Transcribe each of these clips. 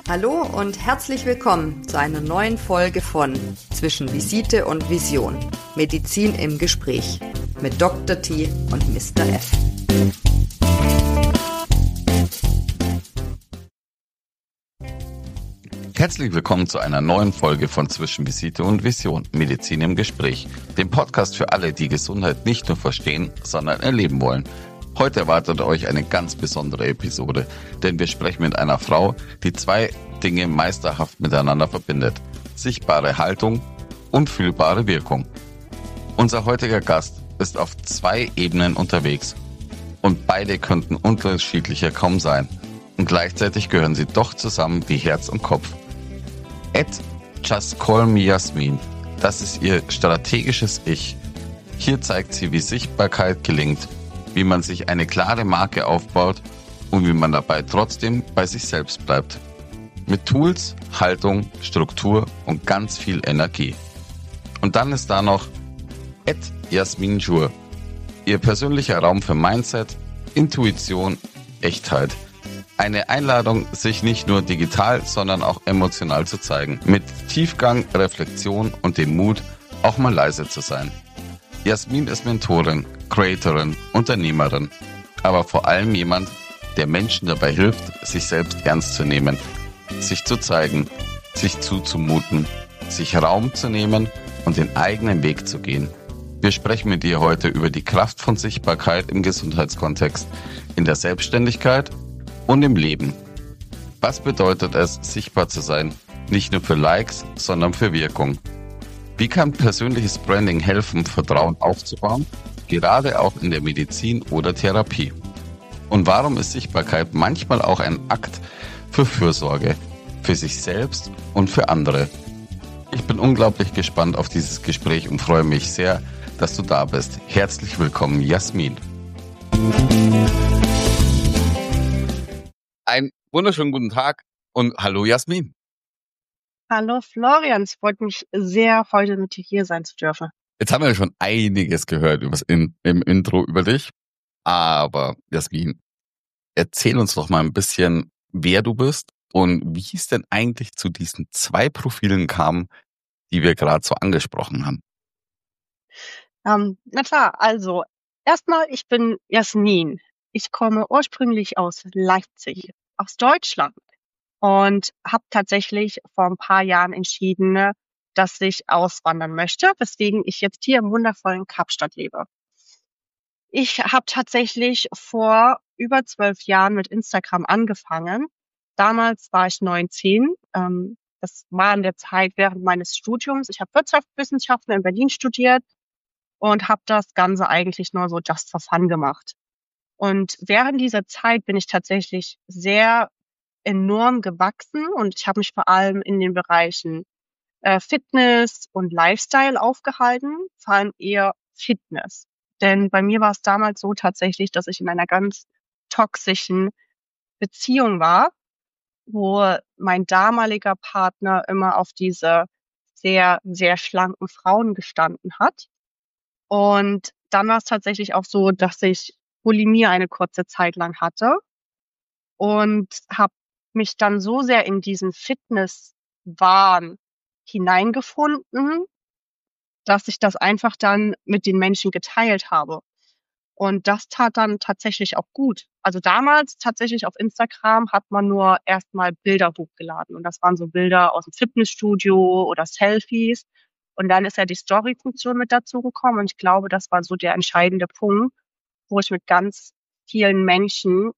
Hallo und herzlich willkommen zu einer neuen Folge von Zwischen Visite und Vision. Medizin im Gespräch mit Dr. T und Mr. F. Herzlich willkommen zu einer neuen Folge von Zwischen Visite und Vision, Medizin im Gespräch, dem Podcast für alle, die Gesundheit nicht nur verstehen, sondern erleben wollen. Heute erwartet euch eine ganz besondere Episode, denn wir sprechen mit einer Frau, die zwei Dinge meisterhaft miteinander verbindet: sichtbare Haltung und fühlbare Wirkung. Unser heutiger Gast ist auf zwei Ebenen unterwegs und beide könnten unterschiedlicher kaum sein. Und gleichzeitig gehören sie doch zusammen wie Herz und Kopf. Just Call Me Jasmin, das ist ihr strategisches Ich. Hier zeigt sie, wie Sichtbarkeit gelingt, wie man sich eine klare Marke aufbaut und wie man dabei trotzdem bei sich selbst bleibt. Mit Tools, Haltung, Struktur und ganz viel Energie. Und dann ist da noch Jasmin Jour, ihr persönlicher Raum für Mindset, Intuition, Echtheit. Eine Einladung, sich nicht nur digital, sondern auch emotional zu zeigen. Mit Tiefgang, Reflexion und dem Mut, auch mal leise zu sein. Jasmin ist Mentorin, Creatorin, Unternehmerin, aber vor allem jemand, der Menschen dabei hilft, sich selbst ernst zu nehmen, sich zu zeigen, sich zuzumuten, sich Raum zu nehmen und den eigenen Weg zu gehen. Wir sprechen mit ihr heute über die Kraft von Sichtbarkeit im Gesundheitskontext, in der Selbstständigkeit und im Leben. Was bedeutet es, sichtbar zu sein? Nicht nur für Likes, sondern für Wirkung. Wie kann persönliches Branding helfen, Vertrauen aufzubauen, gerade auch in der Medizin oder Therapie? Und warum ist Sichtbarkeit manchmal auch ein Akt für Fürsorge, für sich selbst und für andere? Ich bin unglaublich gespannt auf dieses Gespräch und freue mich sehr, dass du da bist. Herzlich willkommen, Jasmin. Einen wunderschönen guten Tag und hallo Jasmin. Hallo Florian, es freut mich sehr, heute mit dir hier sein zu dürfen. Jetzt haben wir schon einiges gehört im Intro über dich, aber Jasmin, erzähl uns doch mal ein bisschen, wer du bist und wie es denn eigentlich zu diesen zwei Profilen kam, die wir gerade so angesprochen haben. Na klar, also erstmal, ich bin Jasmin. Ich komme ursprünglich aus Leipzig, aus Deutschland und habe tatsächlich vor ein paar Jahren entschieden, dass ich auswandern möchte, weswegen ich jetzt hier im wundervollen Kapstadt lebe. Ich habe tatsächlich vor über 12 Jahren mit Instagram angefangen. Damals war ich 19. Das war in der Zeit während meines Studiums. Ich habe Wirtschaftswissenschaften in Berlin studiert und habe das Ganze eigentlich nur so just for fun gemacht. Und während dieser Zeit bin ich tatsächlich sehr enorm gewachsen und ich habe mich vor allem in den Bereichen Fitness und Lifestyle aufgehalten, vor allem eher Fitness. Denn bei mir war es damals so tatsächlich, dass ich in einer ganz toxischen Beziehung war, wo mein damaliger Partner immer auf diese sehr, sehr schlanken Frauen gestanden hat. Und dann war es tatsächlich auch so, dass ich Bulimie eine kurze Zeit lang hatte und habe mich dann so sehr in diesen Fitnesswahn hineingefunden, dass ich das einfach dann mit den Menschen geteilt habe. Und das tat dann tatsächlich auch gut. Also damals tatsächlich auf Instagram hat man nur erstmal Bilder hochgeladen. Und das waren so Bilder aus dem Fitnessstudio oder Selfies. Und dann ist ja die Story-Funktion mit dazu gekommen. Und ich glaube, das war so der entscheidende Punkt, wo ich mit ganz vielen Menschen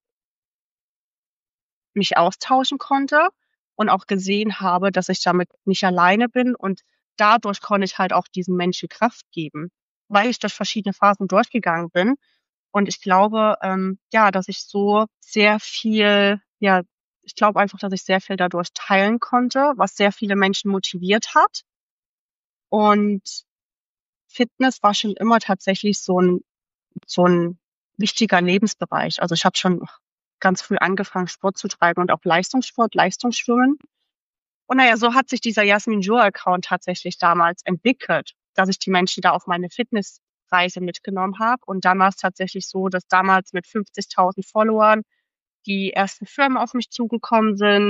mich austauschen konnte und auch gesehen habe, dass ich damit nicht alleine bin. Und dadurch konnte ich halt auch diesen Menschen Kraft geben, weil ich durch verschiedene Phasen durchgegangen bin. Und ich glaube, dass ich so sehr viel, ich glaube einfach, dass ich sehr viel dadurch teilen konnte, was sehr viele Menschen motiviert hat. Und Fitness war schon immer tatsächlich so ein wichtiger Lebensbereich. Also ich habe schon ganz früh angefangen, Sport zu treiben und auch Leistungssport, Leistungsschwimmen. Und so hat sich dieser Jasmin Jour-Account tatsächlich damals entwickelt, dass ich die Menschen da auf meine Fitnessreise mitgenommen habe. Und dann war es tatsächlich so, dass damals mit 50.000 Followern die ersten Firmen auf mich zugekommen sind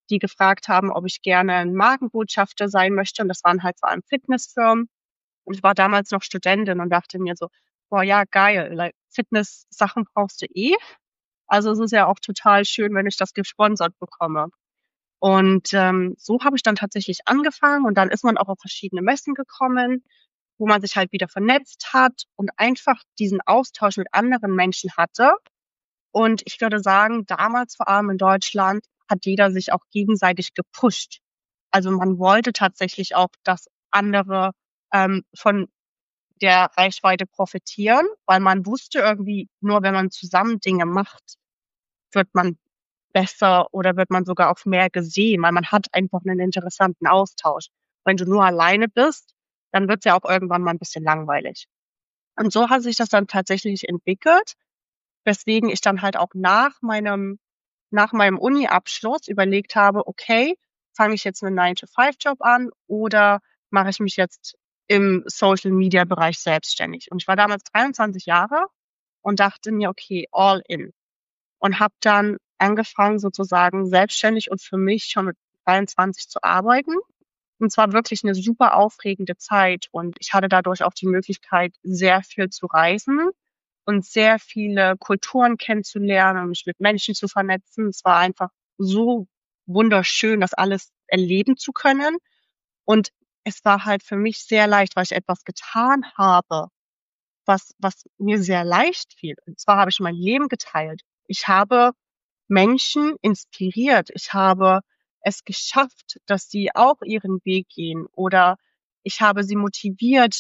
die gefragt haben, ob ich gerne ein Markenbotschafter sein möchte. Und das waren halt vor allem Fitnessfirmen. Und ich war damals noch Studentin und dachte mir so, boah, ja, geil, like, Fitness-Sachen brauchst du eh. Also es ist ja auch total schön, wenn ich das gesponsert bekomme. Und so habe ich dann tatsächlich angefangen und dann ist man auch auf verschiedene Messen gekommen, wo man sich halt wieder vernetzt hat und einfach diesen Austausch mit anderen Menschen hatte. Und ich würde sagen, damals vor allem in Deutschland hat jeder sich auch gegenseitig gepusht. Also man wollte tatsächlich auch, dass andere von der Reichweite profitieren, weil man wusste irgendwie, nur wenn man zusammen Dinge macht, wird man besser oder wird man sogar auch mehr gesehen, weil man hat einfach einen interessanten Austausch. Wenn du nur alleine bist, dann wird's ja auch irgendwann mal ein bisschen langweilig. Und so hat sich das dann tatsächlich entwickelt, weswegen ich dann halt auch nach meinem Uni-Abschluss überlegt habe, okay, fange ich jetzt einen 9-to-5-Job an oder mache ich mich jetzt im Social-Media-Bereich selbstständig? Und ich war damals 23 Jahre und dachte mir, okay, all in. Und habe dann angefangen, sozusagen selbstständig und für mich schon mit 23 zu arbeiten. Und zwar wirklich eine super aufregende Zeit. Und ich hatte dadurch auch die Möglichkeit, sehr viel zu reisen und sehr viele Kulturen kennenzulernen und mich mit Menschen zu vernetzen. Es war einfach so wunderschön, das alles erleben zu können. Und es war halt für mich sehr leicht, weil ich etwas getan habe, was mir sehr leicht fiel. Und zwar habe ich mein Leben geteilt. Ich habe Menschen inspiriert. Ich habe es geschafft, dass sie auch ihren Weg gehen oder ich habe sie motiviert,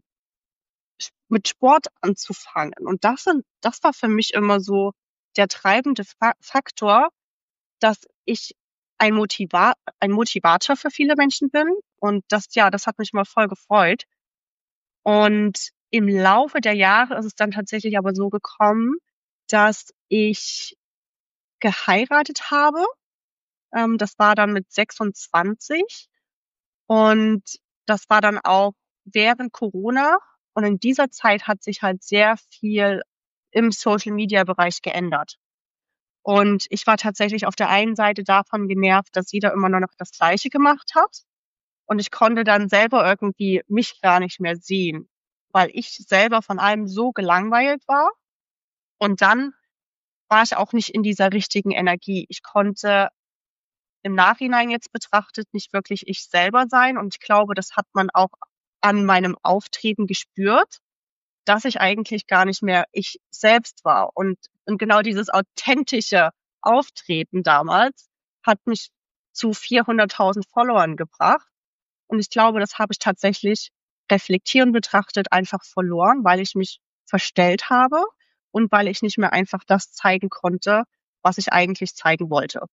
mit Sport anzufangen. Und das war für mich immer so der treibende Faktor, dass ich ein Motivator für viele Menschen bin. Und das hat mich mal voll gefreut. Und im Laufe der Jahre ist es dann tatsächlich aber so gekommen, dass ich geheiratet habe. Das war dann mit 26 und das war dann auch während Corona. Und in dieser Zeit hat sich halt sehr viel im Social-Media-Bereich geändert. Und ich war tatsächlich auf der einen Seite davon genervt, dass jeder immer nur noch das Gleiche gemacht hat. Und ich konnte dann selber irgendwie mich gar nicht mehr sehen, weil ich selber von allem so gelangweilt war. Und dann war ich auch nicht in dieser richtigen Energie. Ich konnte im Nachhinein jetzt betrachtet nicht wirklich ich selber sein. Und ich glaube, das hat man auch an meinem Auftreten gespürt, dass ich eigentlich gar nicht mehr ich selbst war. Und genau dieses authentische Auftreten damals hat mich zu 400.000 Followern gebracht. Und ich glaube, das habe ich tatsächlich reflektierend betrachtet einfach verloren, weil ich mich verstellt habe und weil ich nicht mehr einfach das zeigen konnte, was ich eigentlich zeigen wollte.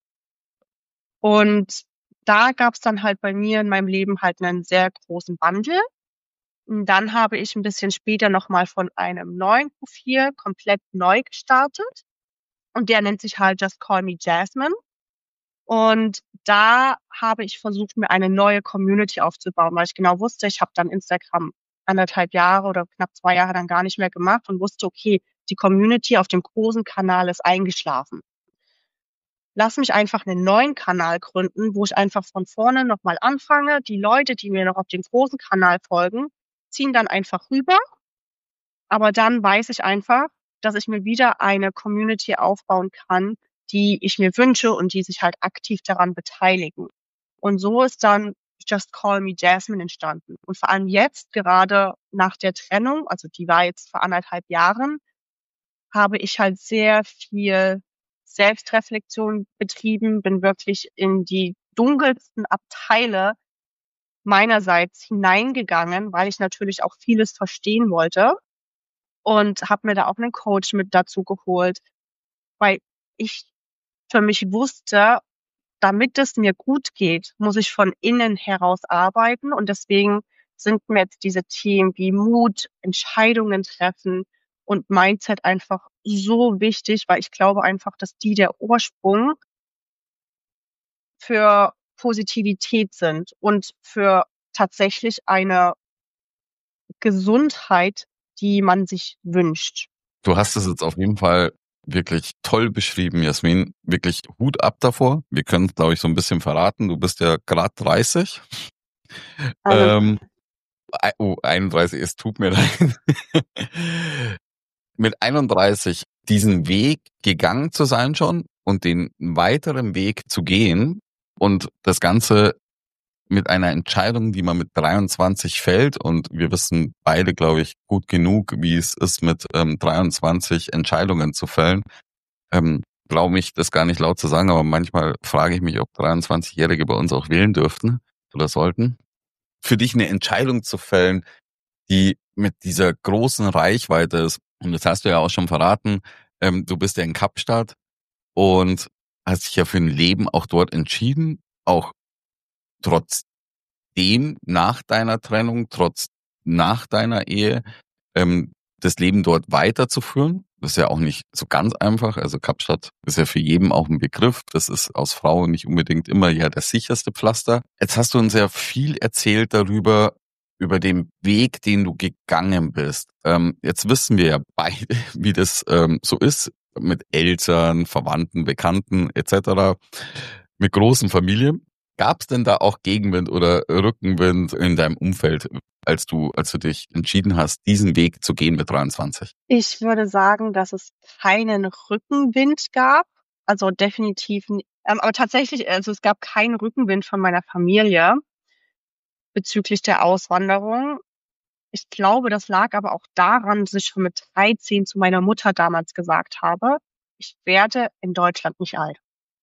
Und da gab es dann halt bei mir in meinem Leben halt einen sehr großen Wandel. Und dann habe ich ein bisschen später noch mal von einem neuen Profil komplett neu gestartet und der nennt sich halt Just Call Me Jasmine. Und da habe ich versucht, mir eine neue Community aufzubauen, weil ich genau wusste, ich habe dann Instagram 1,5 Jahre oder knapp 2 Jahre dann gar nicht mehr gemacht und wusste, okay, die Community auf dem großen Kanal ist eingeschlafen. Lass mich einfach einen neuen Kanal gründen, wo ich einfach von vorne noch mal anfange. Die Leute, die mir noch auf dem großen Kanal folgen, ziehen dann einfach rüber. Aber dann weiß ich einfach, dass ich mir wieder eine Community aufbauen kann, die ich mir wünsche und die sich halt aktiv daran beteiligen. Und so ist dann Just Call Me Jasmine entstanden. Und vor allem jetzt, gerade nach der Trennung, also die war jetzt vor 1,5 Jahren, habe ich halt sehr viel Selbstreflexion betrieben, bin wirklich in die dunkelsten Abteile meinerseits hineingegangen, weil ich natürlich auch vieles verstehen wollte und habe mir da auch einen Coach mit dazu geholt, weil ich für mich wusste, damit es mir gut geht, muss ich von innen heraus arbeiten und deswegen sind mir jetzt diese Themen wie Mut, Entscheidungen treffen und Mindset einfach so wichtig, weil ich glaube einfach, dass die der Ursprung für Positivität sind und für tatsächlich eine Gesundheit, die man sich wünscht. Du hast es jetzt auf jeden Fall wirklich toll beschrieben, Jasmin. Wirklich Hut ab davor. Wir können, glaube ich, so ein bisschen verraten. Du bist ja gerade 30. 31. 31, es tut mir leid. Mit 31 diesen Weg gegangen zu sein schon und den weiteren Weg zu gehen und das Ganze mit einer Entscheidung, die man mit 23 fällt, und wir wissen beide, glaube ich, gut genug, wie es ist, mit 23 Entscheidungen zu fällen. Glaube ich, das gar nicht laut zu sagen, aber manchmal frage ich mich, ob 23-Jährige bei uns auch wählen dürften oder sollten. Für dich eine Entscheidung zu fällen, die mit dieser großen Reichweite ist, und das hast du ja auch schon verraten, du bist ja in Kapstadt und hast dich ja für ein Leben auch dort entschieden, auch trotzdem nach deiner Trennung, trotz nach deiner Ehe, das Leben dort weiterzuführen. Das ist ja auch nicht so ganz einfach. Also Kapstadt ist ja für jeden auch ein Begriff. Das ist aus Frau nicht unbedingt immer ja das sicherste Pflaster. Jetzt hast du uns ja viel erzählt darüber, über den Weg, den du gegangen bist. Jetzt wissen wir ja beide, wie das so ist mit Eltern, Verwandten, Bekannten etc., mit großen Familien. Gab es denn da auch Gegenwind oder Rückenwind in deinem Umfeld, als du dich entschieden hast, diesen Weg zu gehen mit 23? Ich würde sagen, dass es keinen Rückenwind gab. Also definitiv, aber tatsächlich, also es gab keinen Rückenwind von meiner Familie bezüglich der Auswanderung. Ich glaube, das lag aber auch daran, dass ich schon mit 13 zu meiner Mutter damals gesagt habe, ich werde in Deutschland nicht alt.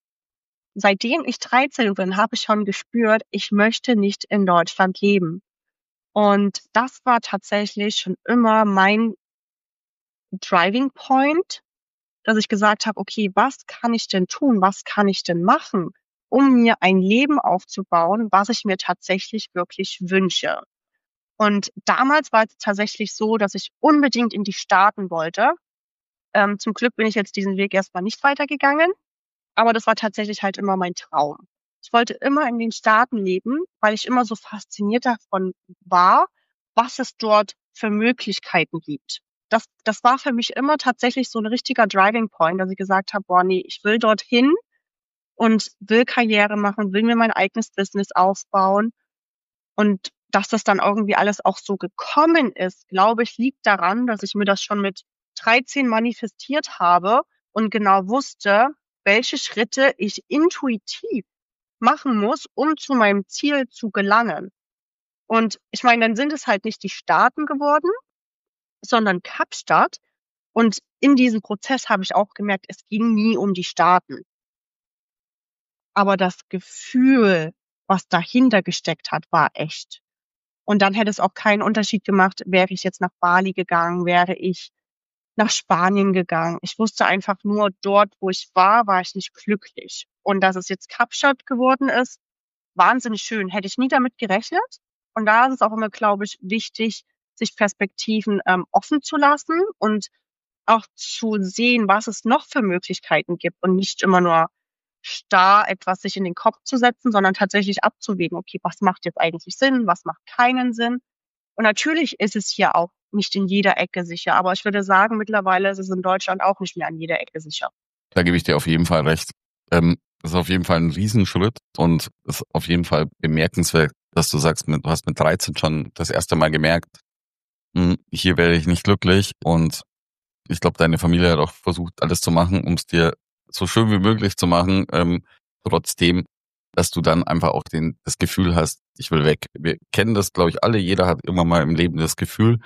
Seitdem ich 13 bin, habe ich schon gespürt, ich möchte nicht in Deutschland leben. Und das war tatsächlich schon immer mein Driving Point, dass ich gesagt habe, okay, was kann ich denn tun? Was kann ich denn machen, um mir ein Leben aufzubauen, was ich mir tatsächlich wirklich wünsche? Und damals war es tatsächlich so, dass ich unbedingt in die Staaten wollte. Zum Glück bin ich jetzt diesen Weg erstmal nicht weitergegangen, aber das war tatsächlich halt immer mein Traum. Ich wollte immer in den Staaten leben, weil ich immer so fasziniert davon war, was es dort für Möglichkeiten gibt. Das war für mich immer tatsächlich so ein richtiger Driving Point, dass ich gesagt habe, boah, nee, ich will dorthin und will Karriere machen, will mir mein eigenes Business aufbauen. Und dass das dann irgendwie alles auch so gekommen ist, glaube ich, liegt daran, dass ich mir das schon mit 13 manifestiert habe und genau wusste, welche Schritte ich intuitiv machen muss, um zu meinem Ziel zu gelangen. Und ich meine, dann sind es halt nicht die Staaten geworden, sondern Kapstadt. Und in diesem Prozess habe ich auch gemerkt, es ging nie um die Staaten. Aber das Gefühl, was dahinter gesteckt hat, war echt. Und dann hätte es auch keinen Unterschied gemacht, wäre ich jetzt nach Bali gegangen, wäre ich nach Spanien gegangen. Ich wusste einfach nur, dort, wo ich war ich nicht glücklich. Und dass es jetzt Kapstadt geworden ist, wahnsinnig schön. Hätte ich nie damit gerechnet. Und da ist es auch immer, glaube ich, wichtig, sich Perspektiven offen zu lassen und auch zu sehen, was es noch für Möglichkeiten gibt und nicht immer nur starr etwas sich in den Kopf zu setzen, sondern tatsächlich abzuwägen, okay, was macht jetzt eigentlich Sinn, was macht keinen Sinn. Und natürlich ist es hier auch nicht in jeder Ecke sicher, aber ich würde sagen, mittlerweile ist es in Deutschland auch nicht mehr an jeder Ecke sicher. Da gebe ich dir auf jeden Fall recht. Das ist auf jeden Fall ein Riesenschritt und ist auf jeden Fall bemerkenswert, dass du sagst, du hast mit 13 schon das erste Mal gemerkt, hier werde ich nicht glücklich, und ich glaube, deine Familie hat auch versucht, alles zu machen, um es dir so schön wie möglich zu machen, trotzdem, dass du dann einfach auch das Gefühl hast, ich will weg. Wir kennen das, glaube ich, alle. Jeder hat immer mal im Leben das Gefühl,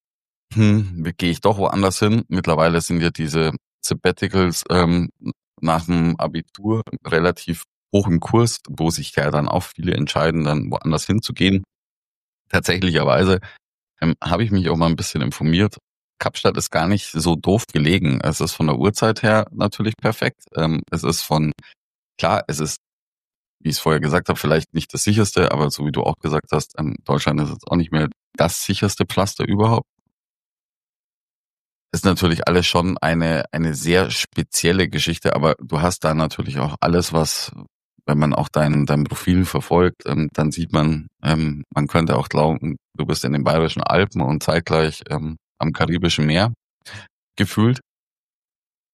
gehe ich doch woanders hin. Mittlerweile sind ja diese Sabbaticals nach dem Abitur relativ hoch im Kurs, wo sich ja dann auch viele entscheiden, dann woanders hinzugehen. Tatsächlicherweise habe ich mich auch mal ein bisschen informiert. Kapstadt ist gar nicht so doof gelegen. Es ist von der Uhrzeit her natürlich perfekt. Es ist klar, es ist, wie ich es vorher gesagt habe, vielleicht nicht das sicherste, aber so wie du auch gesagt hast, Deutschland ist jetzt auch nicht mehr das sicherste Pflaster überhaupt. Ist natürlich alles schon eine sehr spezielle Geschichte, aber du hast da natürlich auch alles, was, wenn man auch dein Profil verfolgt, dann sieht man, man könnte auch glauben, du bist in den Bayerischen Alpen und zeitgleich am Karibischen Meer gefühlt.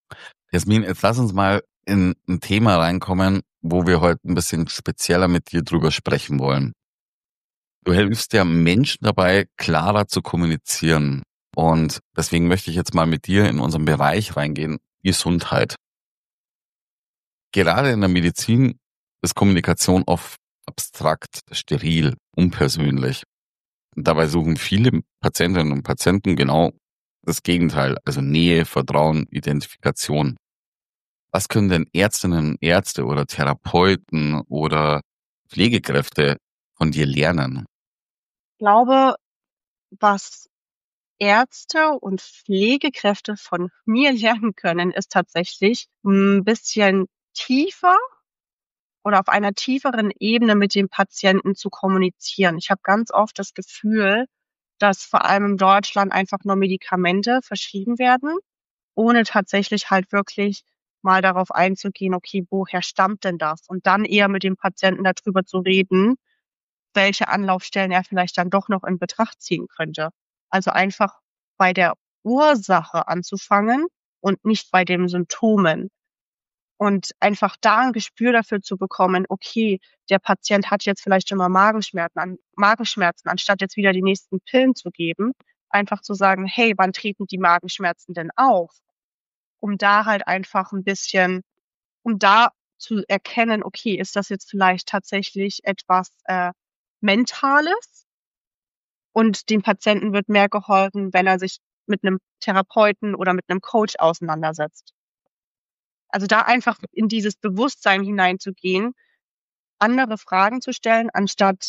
Jasmin, jetzt lass uns mal in ein Thema reinkommen, wo wir heute ein bisschen spezieller mit dir drüber sprechen wollen. Du hilfst ja Menschen dabei, klarer zu kommunizieren. Und deswegen möchte ich jetzt mal mit dir in unseren Bereich reingehen, Gesundheit. Gerade in der Medizin ist Kommunikation oft abstrakt, steril, unpersönlich. Und dabei suchen viele Patientinnen und Patienten genau das Gegenteil, also Nähe, Vertrauen, Identifikation. Was können denn Ärztinnen und Ärzte oder Therapeuten oder Pflegekräfte von dir lernen? Ich glaube, was Ärzte und Pflegekräfte von mir lernen können, ist tatsächlich ein bisschen tiefer oder auf einer tieferen Ebene mit dem Patienten zu kommunizieren. Ich habe ganz oft das Gefühl, dass vor allem in Deutschland einfach nur Medikamente verschrieben werden, ohne tatsächlich halt wirklich mal darauf einzugehen, okay, woher stammt denn das? Und dann eher mit dem Patienten darüber zu reden, welche Anlaufstellen er vielleicht dann doch noch in Betracht ziehen könnte. Also einfach bei der Ursache anzufangen und nicht bei den Symptomen. Und einfach da ein Gespür dafür zu bekommen, okay, der Patient hat jetzt vielleicht immer Magenschmerzen, anstatt jetzt wieder die nächsten Pillen zu geben, einfach zu sagen: „Hey, wann treten die Magenschmerzen denn auf?“ Um da halt einfach ein bisschen da zu erkennen, okay, ist das jetzt vielleicht tatsächlich etwas, Mentales? Und dem Patienten wird mehr geholfen, wenn er sich mit 'nem Therapeuten oder mit 'nem Coach auseinandersetzt. Also, da einfach in dieses Bewusstsein hineinzugehen, andere Fragen zu stellen, anstatt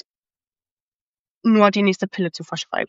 nur die nächste Pille zu verschreiben.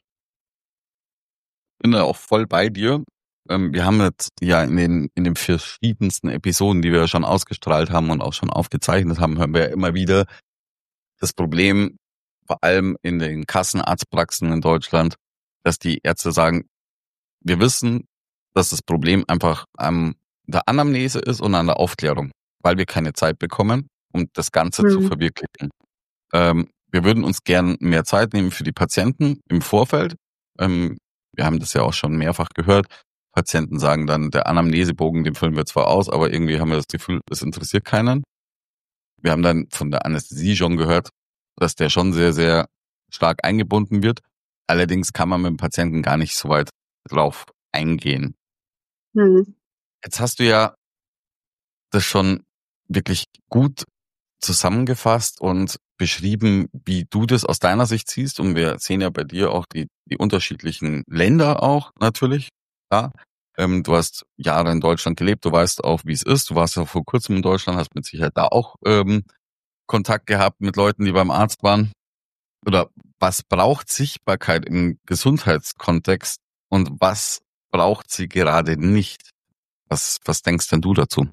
Bin da auch voll bei dir. Wir haben jetzt ja in den verschiedensten Episoden, die wir schon ausgestrahlt haben und auch schon aufgezeichnet haben, hören wir ja immer wieder das Problem, vor allem in den Kassenarztpraxen in Deutschland, dass die Ärzte sagen, wir wissen, dass das Problem einfach an der Anamnese ist und an der Aufklärung, weil wir keine Zeit bekommen, um das Ganze zu Mhm. verwirklichen. Wir würden uns gern mehr Zeit nehmen für die Patienten im Vorfeld. Ähm, Wir haben das ja auch schon mehrfach gehört. Patienten sagen dann, der Anamnesebogen, den füllen wir zwar aus, aber irgendwie haben wir das Gefühl, es interessiert keinen. Wir haben dann von der Anästhesie schon gehört, dass der schon sehr, sehr stark eingebunden wird. Allerdings kann man mit dem Patienten gar nicht so weit drauf eingehen. Mhm. Jetzt hast du ja das schon wirklich gut zusammengefasst und beschrieben, wie du das aus deiner Sicht siehst. Und wir sehen ja bei dir auch die unterschiedlichen Länder auch natürlich. Ja. Du hast Jahre in Deutschland gelebt, du weißt auch, wie es ist. Du warst ja vor kurzem in Deutschland, hast mit Sicherheit da auch Kontakt gehabt mit Leuten, die beim Arzt waren. Oder was braucht Sichtbarkeit im Gesundheitskontext und was braucht sie gerade nicht? Was denkst denn du dazu?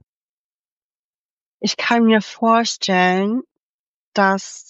Ich kann mir vorstellen, dass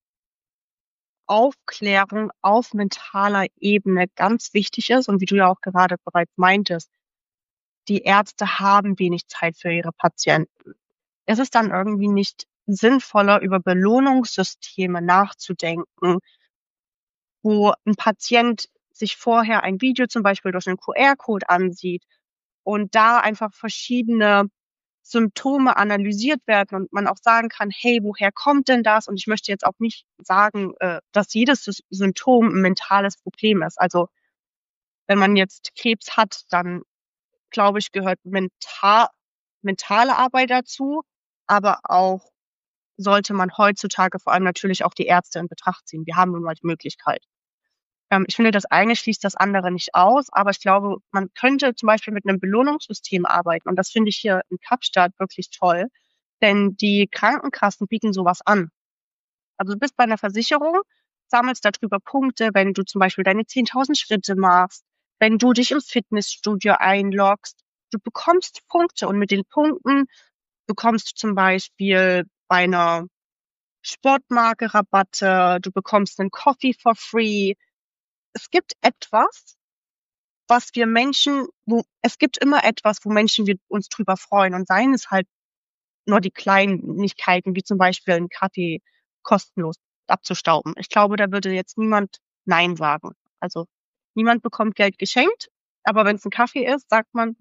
Aufklärung auf mentaler Ebene ganz wichtig ist und wie du ja auch gerade bereits meintest, die Ärzte haben wenig Zeit für ihre Patienten. Es ist dann irgendwie nicht sinnvoller, über Belohnungssysteme nachzudenken, wo ein Patient sich vorher ein Video zum Beispiel durch 'nen QR-Code ansieht und da einfach verschiedene Symptome analysiert werden und man auch sagen kann: „Hey, woher kommt denn das?“ Und ich möchte jetzt auch nicht sagen, dass jedes Symptom 'n mentales Problem ist. Also, wenn man jetzt Krebs hat, dann glaube ich, gehört mentale Arbeit dazu, aber auch sollte man heutzutage vor allem natürlich auch die Ärzte in Betracht ziehen. Wir haben nun mal die Möglichkeit. Ich finde, das eine schließt das andere nicht aus, aber ich glaube, man könnte zum Beispiel mit 'nem Belohnungssystem arbeiten und das finde ich hier in Kapstadt wirklich toll, denn die Krankenkassen bieten so was an. Also, du bist bei 'ner Versicherung, sammelst da drüber Punkte, wenn du zum Beispiel deine 10.000 Schritte machst, wenn du dich im Fitnessstudio einloggst. Du bekommst Punkte und mit den Punkten bekommst du zum Beispiel bei 'ner Sportmarke Rabatte, du bekommst 'nen Coffee for free. Es gibt etwas, was wir Menschen wo es gibt immer etwas, wo Menschen wir uns drüber freuen und seien es halt nur die Kleinigkeiten, wie zum Beispiel 'n Kaffee kostenlos abzustauben. Ich glaube, da würde jetzt niemand nein sagen. Also, niemand bekommt Geld geschenkt, aber wenn's 'n Kaffee ist, sagt man: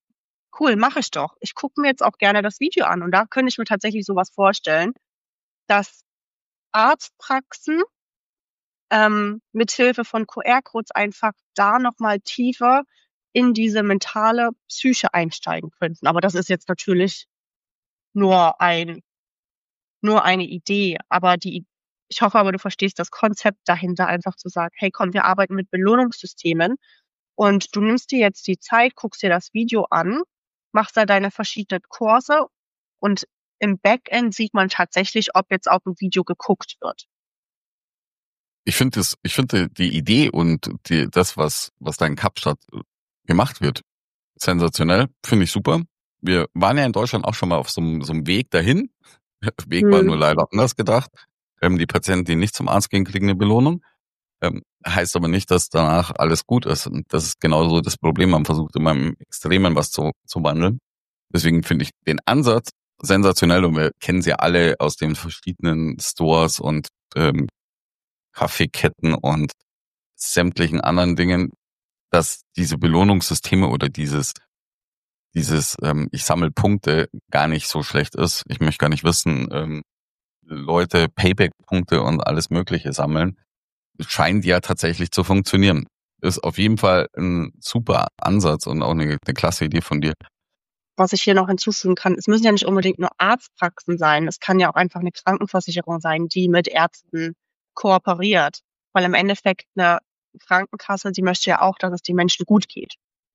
cool, mache ich doch. Ich gucke mir jetzt auch gerne das Video an. Und da könnte ich mir tatsächlich sowas vorstellen, dass Arztpraxen mithilfe von QR-Codes einfach da nochmal tiefer in diese mentale Psyche einsteigen könnten. Aber das ist jetzt natürlich nur eine Idee. Ich hoffe aber, du verstehst das Konzept dahinter, einfach zu sagen, hey, komm, wir arbeiten mit Belohnungssystemen und du nimmst dir jetzt die Zeit, guckst dir das Video an, machst da deine verschiedenen Kurse und im Backend sieht man tatsächlich, ob jetzt auf dem Video geguckt wird. Ich finde die Idee und das, was da in Kapstadt gemacht wird, sensationell, finde ich super. Wir waren ja in Deutschland auch schon mal auf so einem Weg dahin. Weg war nur leider anders gedacht. Die Patienten, die nicht zum Arzt gehen, kriegen eine Belohnung. Heißt aber nicht, dass danach alles gut ist. Und das ist genauso das Problem. Man versucht immer im Extremen was zu wandeln. Deswegen finde ich den Ansatz sensationell und wir kennen sie alle aus den verschiedenen Stores und Kaffeeketten und sämtlichen anderen Dingen, dass diese Belohnungssysteme oder dieses ich sammle Punkte gar nicht so schlecht ist. Ich möchte gar nicht wissen, Leute Payback-Punkte und alles Mögliche sammeln, scheint ja tatsächlich zu funktionieren. Ist auf jeden Fall ein super Ansatz und auch eine klasse Idee von dir. Was ich hier noch hinzufügen kann, es müssen ja nicht unbedingt nur Arztpraxen sein. Es kann ja auch einfach eine Krankenversicherung sein, die mit Ärzten kooperiert. Weil im Endeffekt eine Krankenkasse, die möchte ja auch, dass es den Menschen gut geht.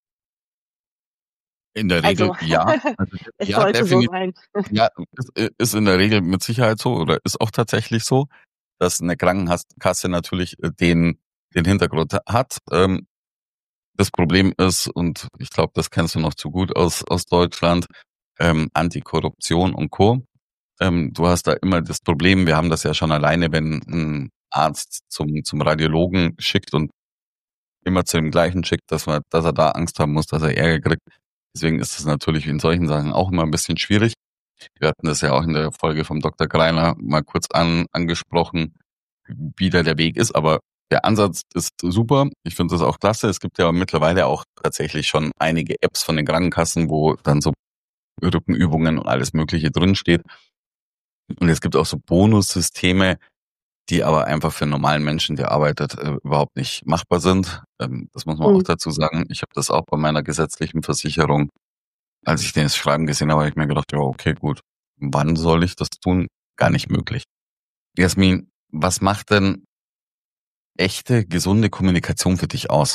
In der Regel, Also, ja. es Ja, sollte so definitiv. sein. Ja, ist in der Regel mit Sicherheit so oder ist auch tatsächlich so, dass eine Krankenkasse natürlich den Hintergrund hat. Das Problem ist, und ich glaube, das kennst du noch zu gut aus Deutschland, Antikorruption und Co. Du hast da immer das Problem, wir haben das ja schon alleine, wenn ein Arzt zum Radiologen schickt und immer zu dem gleichen schickt, dass er da Angst haben muss, dass er Ärger kriegt. Deswegen ist es natürlich in solchen Sachen auch immer ein bisschen schwierig. Wir hatten das ja auch in der Folge vom Dr. Greiner mal kurz angesprochen, wie da der Weg ist, aber der Ansatz ist super. Ich finde das auch klasse. Es gibt ja mittlerweile auch tatsächlich schon einige Apps von den Krankenkassen, wo dann so Rückenübungen und alles Mögliche drinsteht. Und es gibt auch so Bonussysteme, die aber einfach für einen normalen Menschen, der arbeitet, überhaupt nicht machbar sind. Das muss man auch dazu sagen. Ich habe das auch bei meiner gesetzlichen Versicherung. Als ich das Schreiben gesehen habe, habe ich mir gedacht, ja, okay, gut. Wann soll ich das tun? Gar nicht möglich. Jasmin, was macht denn echte, gesunde Kommunikation für dich aus?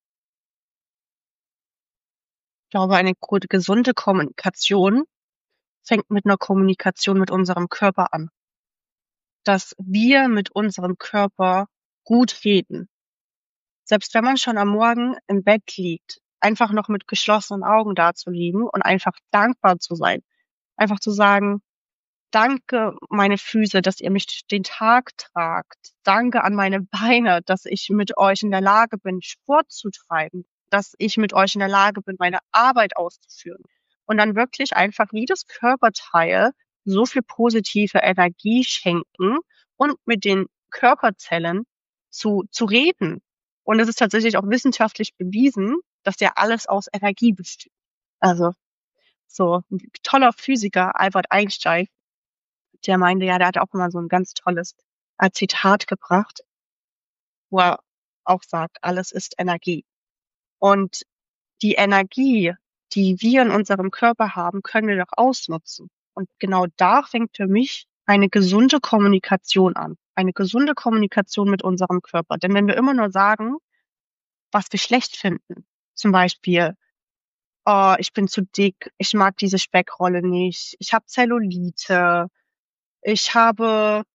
Ich glaube, eine gute, gesunde Kommunikation fängt mit einer Kommunikation mit unserem Körper an. Dass wir mit unserem Körper gut reden. Selbst wenn man schon am Morgen im Bett liegt, einfach noch mit geschlossenen Augen da zu liegen und einfach dankbar zu sein. Einfach zu sagen, danke, meine Füße, dass ihr mich den Tag tragt. Danke an meine Beine, dass ich mit euch in der Lage bin, Sport zu treiben. Dass ich mit euch in der Lage bin, meine Arbeit auszuführen. Und dann wirklich einfach jedes Körperteil so viel positive Energie schenken und mit den Körperzellen zu reden. Und es ist tatsächlich auch wissenschaftlich bewiesen, dass ja alles aus Energie besteht. Also so ein toller Physiker, Albert Einstein, der meinte ja, der hat auch immer so ein ganz tolles Zitat gebracht, wo er auch sagt, alles ist Energie. Und die Energie, die wir in unserem Körper haben, können wir doch ausnutzen. Und genau da fängt für mich eine gesunde Kommunikation an. Eine gesunde Kommunikation mit unserem Körper. Denn wenn wir immer nur sagen, was wir schlecht finden, zum Beispiel, oh, ich bin zu dick, ich mag diese Speckrolle nicht, ich habe Zellulite, ich habe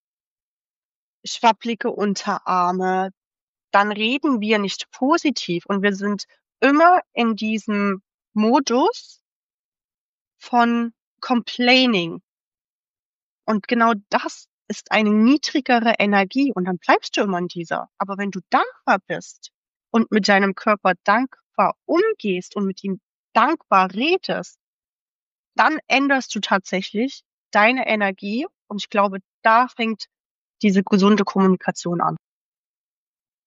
schwabblige Unterarme, dann reden wir nicht positiv und wir sind immer in diesem Modus von Complaining. Und genau das ist eine niedrigere Energie und dann bleibst du immer in dieser. Aber wenn du dankbar bist und mit deinem Körper dankbar umgehst und mit ihm dankbar redest, dann änderst du tatsächlich deine Energie und ich glaube, da fängt diese gesunde Kommunikation an.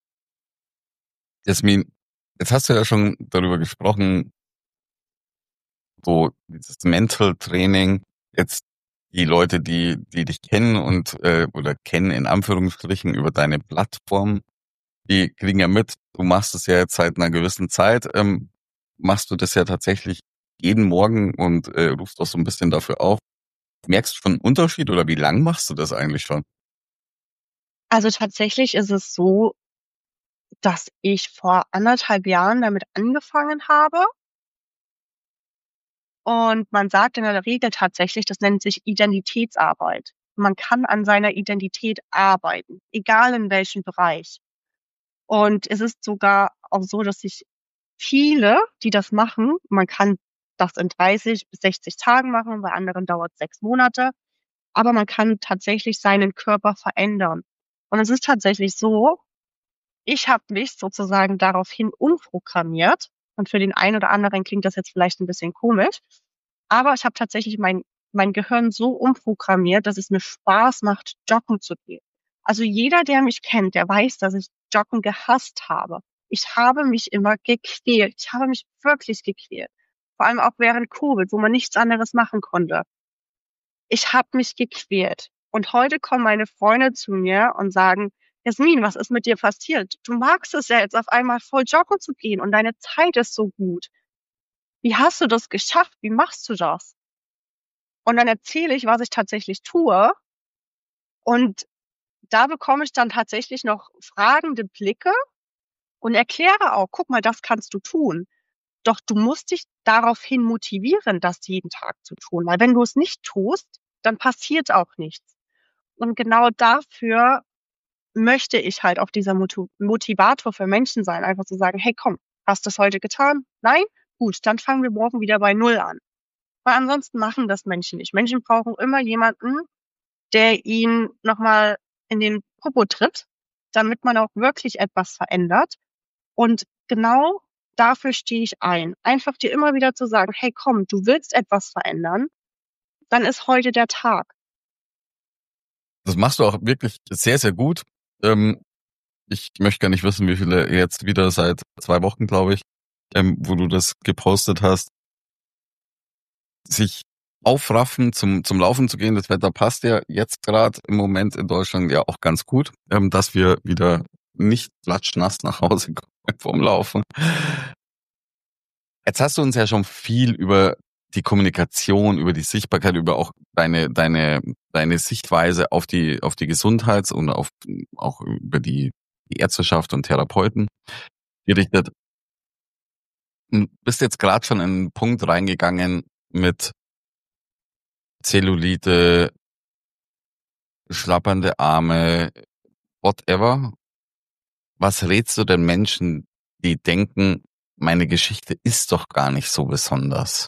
Jasmin, jetzt hast du ja schon darüber gesprochen, so dieses Mental Training, jetzt die Leute, die dich kennen und oder kennen in Anführungsstrichen über deine Plattform, die kriegen ja mit, du machst es ja jetzt seit einer gewissen Zeit, machst du das ja tatsächlich jeden Morgen und rufst auch so ein bisschen dafür auf. Merkst du schon einen Unterschied oder wie lang machst du das eigentlich schon? Also tatsächlich ist es so, dass ich vor 1,5 Jahren damit angefangen habe. Und man sagt in der Regel tatsächlich, das nennt sich Identitätsarbeit. Man kann an seiner Identität arbeiten, egal in welchem Bereich. Und es ist sogar auch so, dass sich viele, die das machen, man kann das in 30 bis 60 Tagen machen, bei anderen dauert es 6 Monate, aber man kann tatsächlich seinen Körper verändern. Und es ist tatsächlich so, ich habe mich sozusagen daraufhin umprogrammiert. Und für den einen oder anderen klingt das jetzt vielleicht ein bisschen komisch, aber ich habe tatsächlich mein Gehirn so umprogrammiert, dass es mir Spaß macht, joggen zu gehen. Also jeder, der mich kennt, der weiß, dass ich Joggen gehasst habe. Ich habe mich immer gequält. Ich habe mich wirklich gequält. Vor allem auch während Covid, wo man nichts anderes machen konnte. Ich habe mich gequält. Und heute kommen meine Freunde zu mir und sagen, Jasmin, was ist mit dir passiert? Du magst es ja jetzt auf einmal voll joggen zu gehen und deine Zeit ist so gut. Wie hast du das geschafft? Wie machst du das? Und dann erzähle ich, was ich tatsächlich tue. Und da bekomme ich dann tatsächlich noch fragende Blicke und erkläre auch, guck mal, das kannst du tun. Doch du musst dich daraufhin motivieren, das jeden Tag zu tun. Weil wenn du es nicht tust, dann passiert auch nichts. Und genau dafür möchte ich halt auch dieser Motivator für Menschen sein, einfach zu sagen, hey komm, hast du es heute getan? Nein? Gut, dann fangen wir morgen wieder bei Null an. Weil ansonsten machen das Menschen nicht. Menschen brauchen immer jemanden, der ihnen nochmal in den Popo tritt, damit man auch wirklich etwas verändert. Und genau dafür stehe ich ein. Einfach dir immer wieder zu sagen, hey komm, du willst etwas verändern, dann ist heute der Tag. Das machst du auch wirklich sehr, sehr gut. Ich möchte gar nicht wissen, wie viele jetzt wieder seit 2 Wochen, glaube ich, wo du das gepostet hast, sich aufraffen, zum Laufen zu gehen. Das Wetter passt ja jetzt gerade im Moment in Deutschland ja auch ganz gut, dass wir wieder nicht klatschnass nach Hause kommen vom Laufen. Jetzt hast du uns ja schon viel über die Kommunikation, über die Sichtbarkeit, über auch deine Sichtweise auf die Gesundheits- und auch über die Ärzteschaft und Therapeuten gerichtet. Du bist jetzt gerade schon in einen Punkt reingegangen mit Zellulite, schlappernde Arme, whatever. Was rätst du den Menschen, die denken, meine Geschichte ist doch gar nicht so besonders?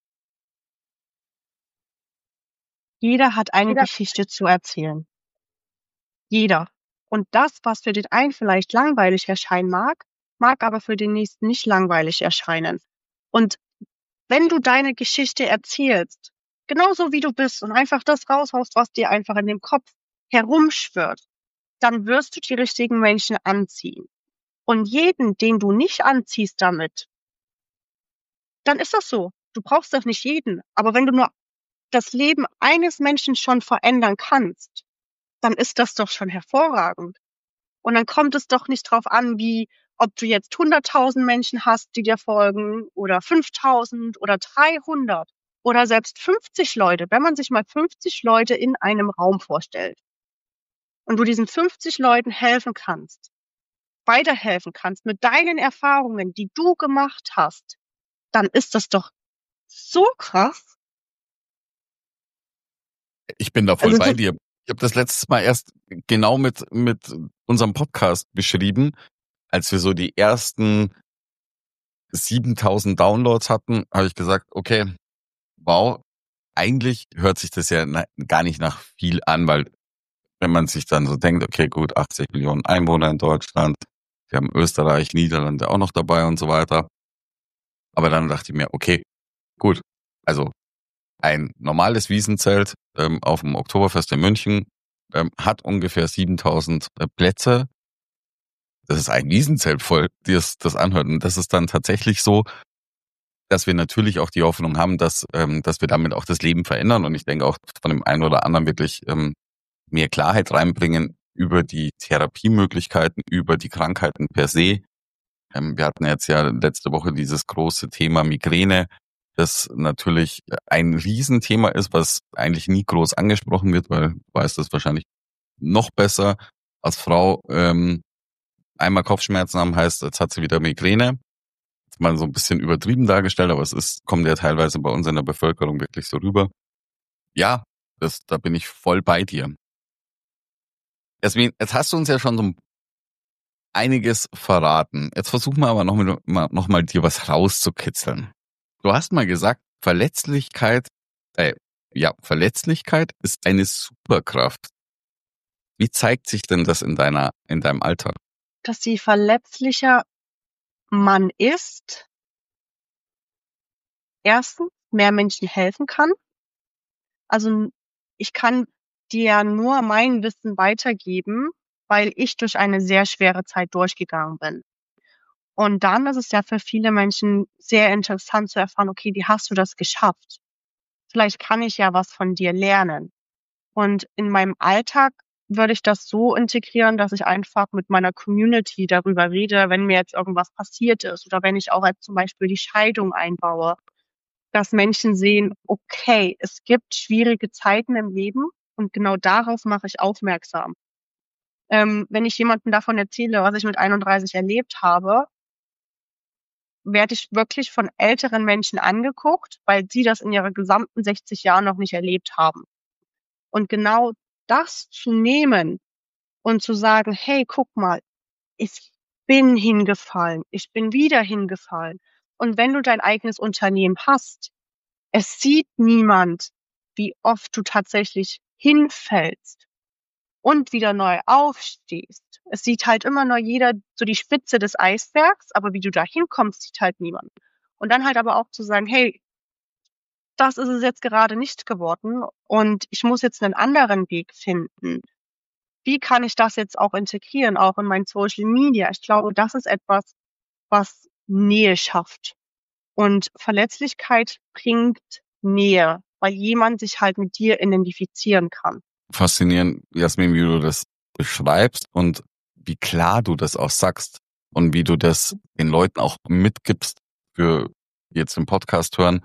Jeder hat eine Geschichte zu erzählen. Jeder. Und das, was für den einen vielleicht langweilig erscheinen mag, mag aber für den nächsten nicht langweilig erscheinen. Und wenn du deine Geschichte erzählst, genauso wie du bist und einfach das raushaust, was dir einfach in dem Kopf herumschwirrt, dann wirst du die richtigen Menschen anziehen. Und jeden, den du nicht anziehst damit, dann ist das so. Du brauchst doch nicht jeden. Aber wenn du nur das Leben eines Menschen schon verändern kannst, dann ist das doch schon hervorragend. Und dann kommt es doch nicht drauf an, wie, ob du jetzt 100.000 Menschen hast, die dir folgen, oder 5.000 oder 300 oder selbst 50 Leute. Wenn man sich mal 50 Leute in einem Raum vorstellt und du diesen 50 Leuten helfen kannst, weiterhelfen kannst mit deinen Erfahrungen, die du gemacht hast, dann ist das doch so krass. Ich bin da voll bei dir. Ich habe das letztes Mal erst genau mit unserem Podcast beschrieben, als wir so die ersten 7.000 Downloads hatten, habe ich gesagt, okay, wow, eigentlich hört sich das ja gar nicht nach viel an, weil wenn man sich dann so denkt, okay, gut, 80 Millionen Einwohner in Deutschland, wir haben Österreich, Niederlande auch noch dabei und so weiter. Aber dann dachte ich mir, okay, gut, also ein normales Wiesenzelt auf dem Oktoberfest in München hat ungefähr 7.000 Plätze. Das ist ein Wiesenzelt voll, das anhört. Und das ist dann tatsächlich so, dass wir natürlich auch die Hoffnung haben, dass wir damit auch das Leben verändern. Und ich denke auch von dem einen oder anderen wirklich mehr Klarheit reinbringen über die Therapiemöglichkeiten, über die Krankheiten per se. Wir hatten jetzt ja letzte Woche dieses große Thema Migräne, das natürlich ein Riesenthema ist, was eigentlich nie groß angesprochen wird, weil du weißt das wahrscheinlich noch besser als Frau. Einmal Kopfschmerzen haben heißt, jetzt hat sie wieder Migräne. Jetzt mal so ein bisschen übertrieben dargestellt, aber kommt ja teilweise bei uns in der Bevölkerung wirklich so rüber. Ja, da bin ich voll bei dir. Jasmin, jetzt hast du uns ja schon so einiges verraten. Jetzt versuchen wir aber noch mal dir was rauszukitzeln. Du hast mal gesagt, Verletzlichkeit ist eine Superkraft. Wie zeigt sich denn das in deinem Alltag? Dass je verletzlicher man ist, erstens mehr Menschen helfen kann. Also ich kann dir nur mein Wissen weitergeben, weil ich durch eine sehr schwere Zeit durchgegangen bin. Und dann ist es ja für viele Menschen sehr interessant zu erfahren, okay, wie hast du das geschafft? Vielleicht kann ich ja was von dir lernen. Und in meinem Alltag würde ich das so integrieren, dass ich einfach mit meiner Community darüber rede, wenn mir jetzt irgendwas passiert ist oder wenn ich auch als zum Beispiel die Scheidung einbaue, dass Menschen sehen, okay, es gibt schwierige Zeiten im Leben und genau darauf mache ich aufmerksam. Wenn ich jemandem davon erzähle, was ich mit 31 erlebt habe, werde ich wirklich von älteren Menschen angeguckt, weil sie das in ihrer gesamten 60 Jahren noch nicht erlebt haben. Und genau das zu nehmen und zu sagen, hey, guck mal, ich bin hingefallen, ich bin wieder hingefallen. Und wenn du dein eigenes Unternehmen hast, es sieht niemand, wie oft du tatsächlich hinfällst und wieder neu aufstehst. Es sieht halt immer nur jeder so die Spitze des Eisbergs, aber wie du da hinkommst, sieht halt niemand. Und dann halt aber auch zu sagen, hey, das ist es jetzt gerade nicht geworden und ich muss jetzt einen anderen Weg finden. Wie kann ich das jetzt auch integrieren, auch in mein Social Media? Ich glaube, das ist etwas, was Nähe schafft. Und Verletzlichkeit bringt Nähe, weil jemand sich halt mit dir identifizieren kann. Faszinierend, Jasmin, wie du das beschreibst und wie klar du das auch sagst und wie du das den Leuten auch mitgibst, für die jetzt den Podcast hören,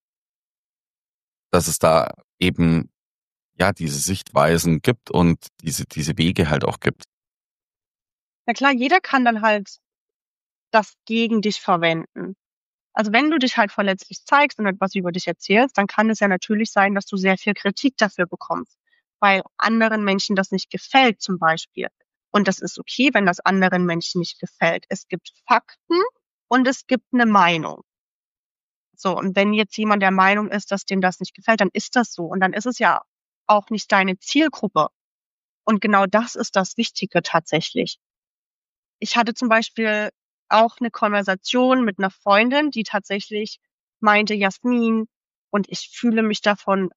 dass es da eben ja diese Sichtweisen gibt und diese Wege halt auch gibt. Na klar, jeder kann dann halt das gegen dich verwenden. Also wenn du dich halt verletzlich zeigst und etwas über dich erzählst, dann kann es ja natürlich sein, dass du sehr viel Kritik dafür bekommst, weil anderen Menschen das nicht gefällt zum Beispiel. Und das ist okay, wenn das anderen Menschen nicht gefällt. Es gibt Fakten und es gibt eine Meinung. So, und wenn jetzt jemand der Meinung ist, dass dem das nicht gefällt, dann ist das so. Und dann ist es ja auch nicht deine Zielgruppe. Und genau das ist das Wichtige tatsächlich. Ich hatte zum Beispiel auch eine Konversation mit einer Freundin, die tatsächlich meinte, Jasmin, und ich fühle mich davon,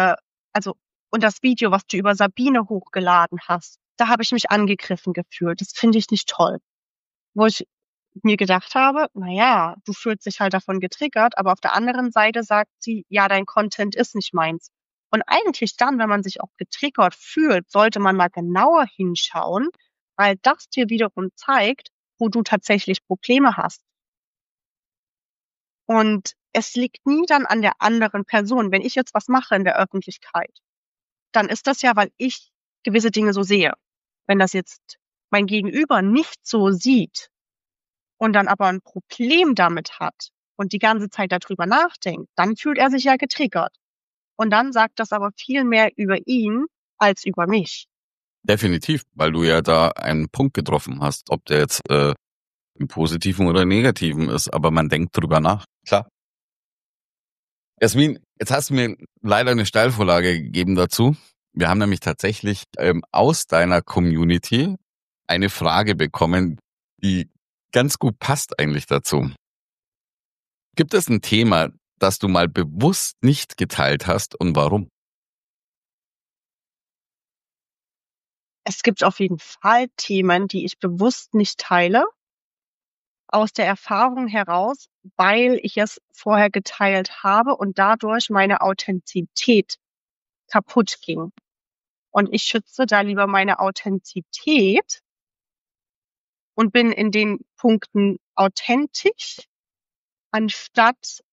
und das Video, was du über Sabine hochgeladen hast, da habe ich mich angegriffen gefühlt. Das finde ich nicht toll. Wo ich mir gedacht habe, na ja, du fühlst dich halt davon getriggert, aber auf der anderen Seite sagt sie, ja, dein Content ist nicht meins. Und eigentlich dann, wenn man sich auch getriggert fühlt, sollte man mal genauer hinschauen, weil das dir wiederum zeigt, wo du tatsächlich Probleme hast. Und es liegt nie dann an der anderen Person. Wenn ich jetzt was mache in der Öffentlichkeit, dann ist das ja, weil ich gewisse Dinge so sehe. Wenn das jetzt mein Gegenüber nicht so sieht und dann aber ein Problem damit hat und die ganze Zeit darüber nachdenkt, dann fühlt er sich ja getriggert. Und dann sagt das aber viel mehr über ihn als über mich. Definitiv, weil du ja da einen Punkt getroffen hast, ob der jetzt im Positiven oder Negativen ist, aber man denkt drüber nach. Klar. Jasmin, jetzt hast du mir leider eine Steilvorlage gegeben dazu. Wir haben nämlich tatsächlich aus deiner Community eine Frage bekommen, die ganz gut passt eigentlich dazu. Gibt es ein Thema, das du mal bewusst nicht geteilt hast und warum? Es gibt auf jeden Fall Themen, die ich bewusst nicht teile. aus der Erfahrung heraus, weil ich es vorher geteilt habe und dadurch meine Authentizität kaputt ging. Und ich schütze da lieber meine Authentizität und bin in den Punkten authentisch, anstatt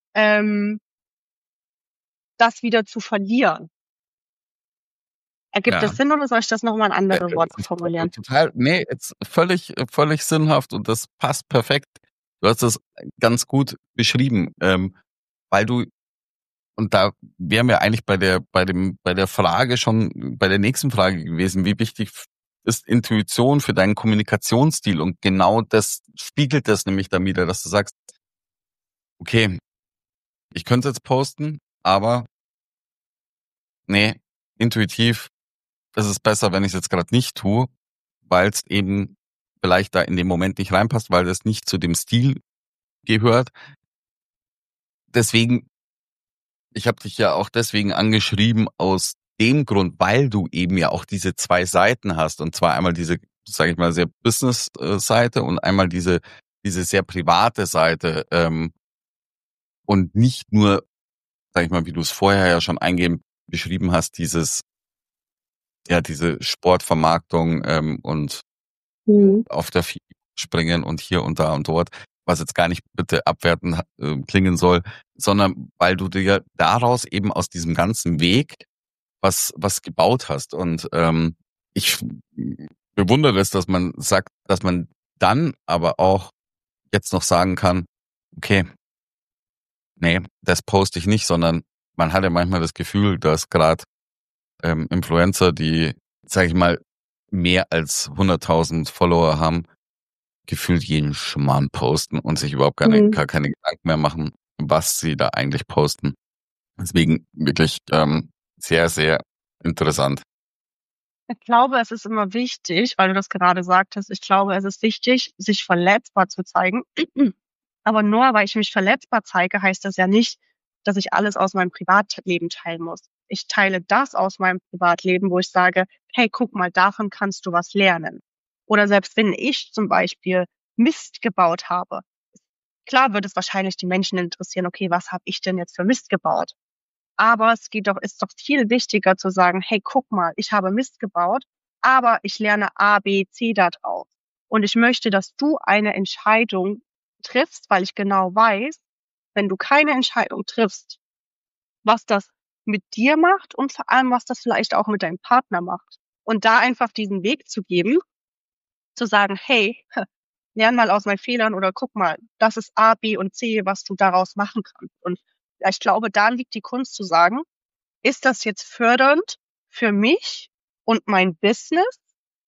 das wieder zu verlieren. Ergibt das Ja. Sinn oder soll ich das nochmal in andere Worte formulieren? Total, nee, jetzt völlig sinnhaft und das passt perfekt. Du hast das ganz gut beschrieben, weil du, und da wären wir eigentlich bei der Frage schon, bei der nächsten Frage gewesen, wie wichtig ist Intuition für deinen Kommunikationsstil? Und genau das spiegelt das nämlich dann wieder, dass du sagst, okay, ich könnte es jetzt posten, aber nee, intuitiv ist es besser, wenn ich es jetzt gerade nicht tue, weil es eben vielleicht da in dem Moment nicht reinpasst, weil das nicht zu dem Stil gehört. Deswegen, ich habe dich ja auch deswegen angeschrieben aus dem Grund, weil du eben ja auch diese zwei Seiten hast, und zwar einmal diese, sage ich mal, sehr Business-Seite und einmal diese sehr private Seite, und nicht nur, sag ich mal, wie du es vorher ja schon eingehend beschrieben hast, diese Sportvermarktung, und auf der Feed springen und hier und da und dort, was jetzt gar nicht bitte abwertend klingen soll, sondern weil du dir daraus eben aus diesem ganzen Weg was gebaut hast. Und ich bewundere es, dass man sagt, dass man dann aber auch jetzt noch sagen kann, okay, nee, das poste ich nicht, sondern man hat ja manchmal das Gefühl, dass gerade Influencer, die, sage ich mal, mehr als 100.000 Follower haben, gefühlt jeden Schmarrn posten und sich überhaupt gar keine Gedanken mehr machen, was sie da eigentlich posten. Deswegen wirklich sehr, sehr interessant. Ich glaube, es ist immer wichtig, weil du das gerade sagtest, ich glaube, es ist wichtig, sich verletzbar zu zeigen. Aber nur weil ich mich verletzbar zeige, heißt das ja nicht, dass ich alles aus meinem Privatleben teilen muss. Ich teile das aus meinem Privatleben, wo ich sage, hey, guck mal, davon kannst du was lernen. Oder selbst wenn ich zum Beispiel Mist gebaut habe, klar wird es wahrscheinlich die Menschen interessieren, okay, was habe ich denn jetzt für Mist gebaut? Aber ist doch viel wichtiger zu sagen, hey, guck mal, ich habe Mist gebaut, aber ich lerne A, B, C da drauf. Und ich möchte, dass du eine Entscheidung triffst, weil ich genau weiß, wenn du keine Entscheidung triffst, was das mit dir macht und vor allem, was das vielleicht auch mit deinem Partner macht. Und da einfach diesen Weg zu geben, zu sagen, hey, lern mal aus meinen Fehlern oder guck mal, das ist A, B und C, was du daraus machen kannst. Und ja, ich glaube, da liegt die Kunst zu sagen, ist das jetzt fördernd für mich und mein Business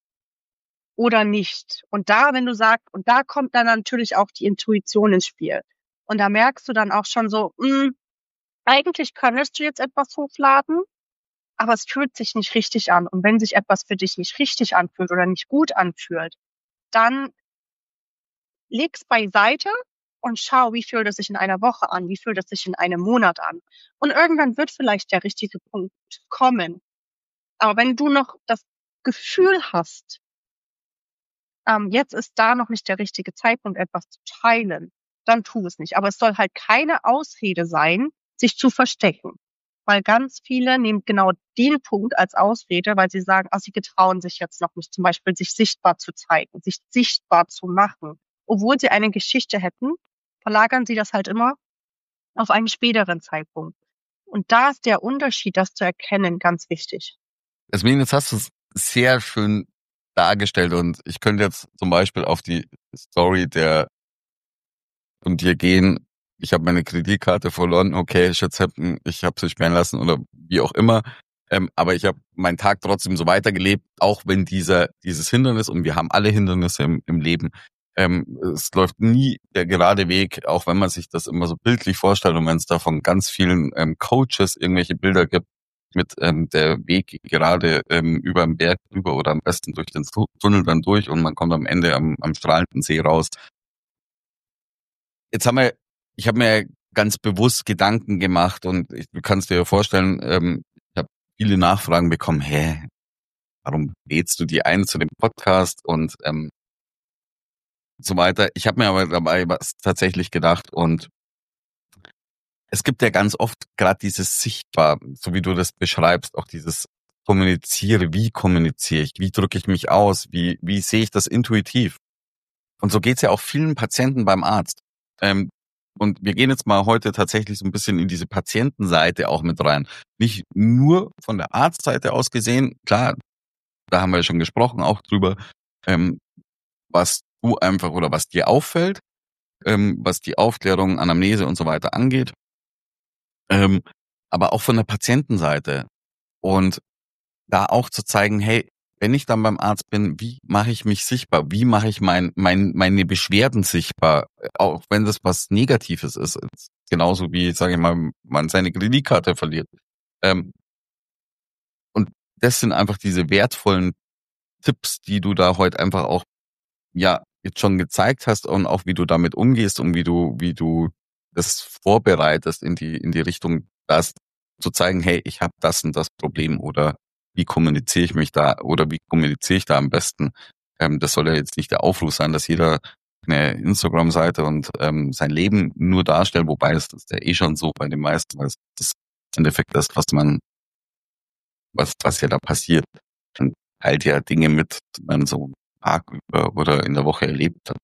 oder nicht? Und da, wenn du sagst, und da kommt dann natürlich auch die Intuition ins Spiel. Und da merkst du dann auch schon so, eigentlich könntest du jetzt etwas hochladen, aber es fühlt sich nicht richtig an. Und wenn sich etwas für dich nicht richtig anfühlt oder nicht gut anfühlt, dann leg's beiseite und schau, wie fühlt es sich in einer Woche an, wie fühlt es sich in einem Monat an. Und irgendwann wird vielleicht der richtige Punkt kommen. Aber wenn du noch das Gefühl hast, jetzt ist da noch nicht der richtige Zeitpunkt, etwas zu teilen, dann tu es nicht. Aber es soll halt keine Ausrede sein, sich zu verstecken. Weil ganz viele nehmen genau den Punkt als Ausrede, weil sie sagen, sie getrauen sich jetzt noch nicht, zum Beispiel sich sichtbar zu zeigen, sich sichtbar zu machen. Obwohl sie eine Geschichte hätten, verlagern sie das halt immer auf einen späteren Zeitpunkt. Und da ist der Unterschied, das zu erkennen, ganz wichtig. Jasmin, jetzt hast du es sehr schön dargestellt und ich könnte jetzt zum Beispiel auf die Story von dir gehen. Ich habe meine Kreditkarte verloren, okay, ich habe sie sperren lassen oder wie auch immer. Aber ich habe meinen Tag trotzdem so weitergelebt, auch wenn dieses Hindernis, und wir haben alle Hindernisse im Leben, es läuft nie der gerade Weg, auch wenn man sich das immer so bildlich vorstellt und wenn es da von ganz vielen Coaches irgendwelche Bilder gibt, mit der Weg gerade über den Berg rüber oder am besten durch den Tunnel dann durch und man kommt am Ende am strahlenden See raus. Ich habe mir ganz bewusst Gedanken gemacht und du kannst dir ja vorstellen, ich habe viele Nachfragen bekommen, warum lädst du die ein zu dem Podcast? Und so weiter. Ich habe mir aber dabei was tatsächlich gedacht und es gibt ja ganz oft gerade dieses Sichtbar, so wie du das beschreibst, auch dieses wie kommuniziere ich, wie drücke ich mich aus, wie sehe ich das intuitiv? Und so geht's ja auch vielen Patienten beim Arzt. Ähm, und wir gehen jetzt mal heute tatsächlich so ein bisschen in diese Patientenseite auch mit rein. Nicht nur von der Arztseite aus gesehen, klar, da haben wir ja schon gesprochen auch drüber, ähm, was du einfach oder was dir auffällt, was die Aufklärung, Anamnese und so weiter angeht, ähm, aber auch von der Patientenseite. Und da auch zu zeigen, hey, wenn ich dann beim Arzt bin, wie mache ich mich sichtbar? Wie mache ich meine Beschwerden sichtbar? Auch wenn das was Negatives ist. Genauso wie, sage ich mal, man seine Kreditkarte verliert. Ähm, und das sind einfach diese wertvollen Tipps, die du da heute einfach auch, ja, jetzt schon gezeigt hast und auch wie du damit umgehst und wie du das vorbereitest in die Richtung, das zu zeigen, hey, ich habe das und das Problem oder wie kommuniziere ich mich da oder wie kommuniziere ich da am besten. Das soll ja jetzt nicht der Aufruf sein, dass jeder eine Instagram-Seite und sein Leben nur darstellt, wobei das ist ja eh schon so bei den meisten, weil das ist im Endeffekt das, was ja da passiert. Man teilt ja Dinge mit, die man so einen Tag über oder in der Woche erlebt hat.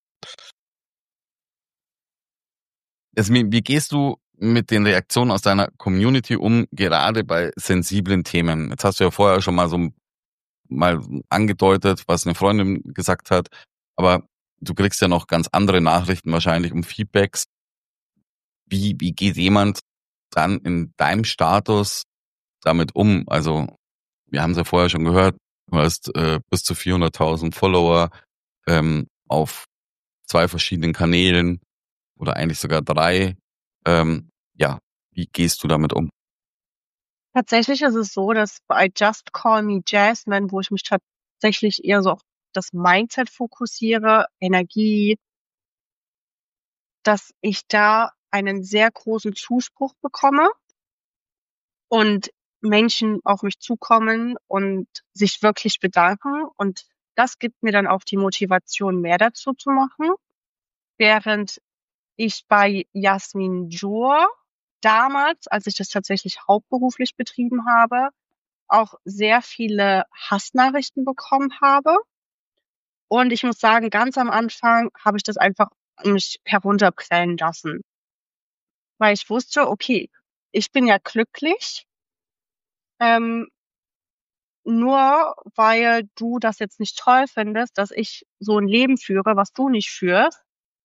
Jasmin, wie gehst du mit den Reaktionen aus deiner Community um, gerade bei sensiblen Themen? Jetzt hast du ja vorher schon mal angedeutet, was eine Freundin gesagt hat, aber du kriegst ja noch ganz andere Nachrichten wahrscheinlich um Feedbacks. Wie geht jemand dann in deinem Status damit um? Also, wir haben es ja vorher schon gehört, du hast bis zu 400.000 Follower auf 2 verschiedenen Kanälen oder eigentlich sogar 3. Ja, wie gehst du damit um? Tatsächlich ist es so, dass bei Just Call Me Jasmine, wo ich mich tatsächlich eher so auf das Mindset fokussiere, Energie, dass ich da einen sehr großen Zuspruch bekomme und Menschen auf mich zukommen und sich wirklich bedanken. Und das gibt mir dann auch die Motivation, mehr dazu zu machen. Während ich bei Jasmin Jur damals, als ich das tatsächlich hauptberuflich betrieben habe, auch sehr viele Hassnachrichten bekommen habe. Und ich muss sagen, ganz am Anfang habe ich das einfach mich herunterprellen lassen, weil ich wusste, okay, ich bin ja glücklich, ähm, nur weil du das jetzt nicht toll findest, dass ich so ein Leben führe, was du nicht führst,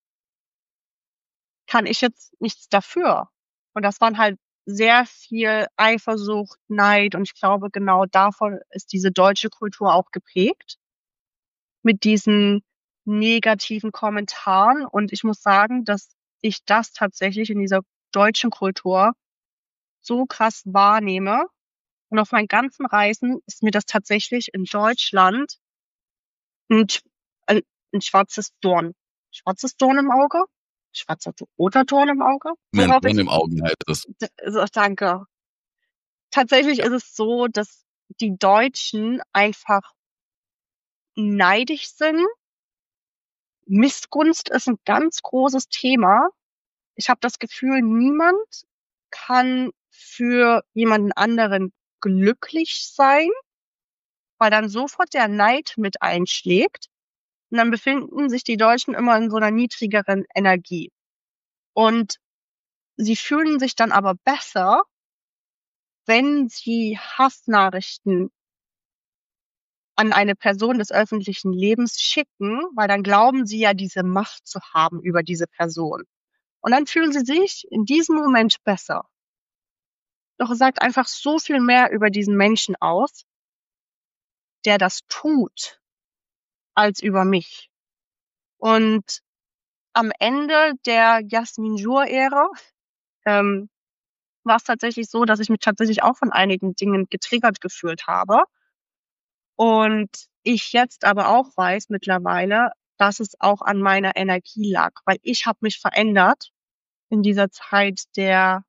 kann ich jetzt nichts dafür. Und das waren halt sehr viel Eifersucht, Neid und ich glaube, genau davon ist diese deutsche Kultur auch geprägt, mit diesen negativen Kommentaren. Und ich muss sagen, dass ich das tatsächlich in dieser deutschen Kultur so krass wahrnehme. Und auf meinen ganzen Reisen ist mir das tatsächlich in Deutschland 'n sch 'n schwarzes Dorn im Auge? Schwarzer roter Dorn im Auge? Mir 'n Worauf Dorn ich im Auge halt ist. so danke. Tatsächlich Ja. ist es so, dass die Deutschen einfach neidisch sind. Missgunst ist 'n ganz großes Thema. Ich habe das Gefühl, niemand kann für jemanden anderen glücklich sein, weil dann sofort der Neid mit einschlägt. Und dann befinden sich die Deutschen immer in so 'ner niedrigeren Energie. Und sie fühlen sich dann aber besser, wenn sie Hassnachrichten an eine Person des öffentlichen Lebens schicken, weil dann glauben sie ja, diese Macht zu haben über diese Person. Und dann fühlen sie sich in diesem Moment besser. Doch es sagt einfach so viel mehr über diesen Menschen aus, der das tut, als über mich. Und am Ende der Jasmin Jur-Ära ähm, war es tatsächlich so, dass ich mich tatsächlich auch von einigen Dingen getriggert gefühlt habe. Und ich jetzt aber auch weiß mittlerweile, dass es auch an meiner Energie lag, weil ich habe mich verändert in dieser Zeit der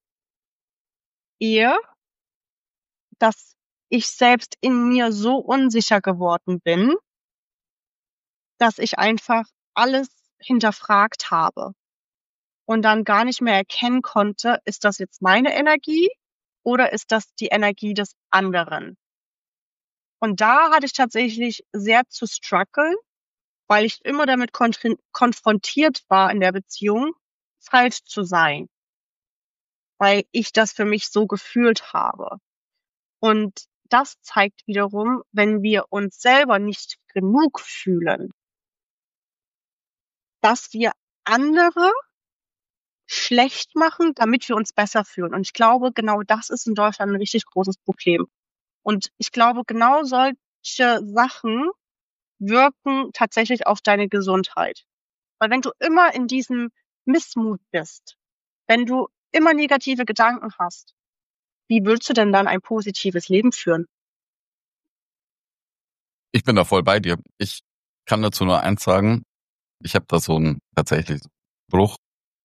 Ehe, dass ich selbst in mir so unsicher geworden bin, dass ich einfach alles hinterfragt habe und dann gar nicht mehr erkennen konnte, ist das jetzt meine Energie oder ist das die Energie des anderen? Und da hatte ich tatsächlich sehr zu struggeln, weil ich immer damit konfrontiert war in der Beziehung, falsch zu sein, weil ich das für mich so gefühlt habe. Und das zeigt wiederum, wenn wir uns selber nicht genug fühlen, dass wir andere schlecht machen, damit wir uns besser fühlen. Und ich glaube, genau das ist in Deutschland ein richtig großes Problem. Und ich glaube, genau solche Sachen wirken tatsächlich auf deine Gesundheit. Weil wenn du immer in diesem Missmut bist, wenn du immer negative Gedanken hast, wie willst du denn dann ein positives Leben führen? Ich bin da voll bei dir. Ich kann dazu nur eins sagen. Ich habe da so einen tatsächlich Spruch,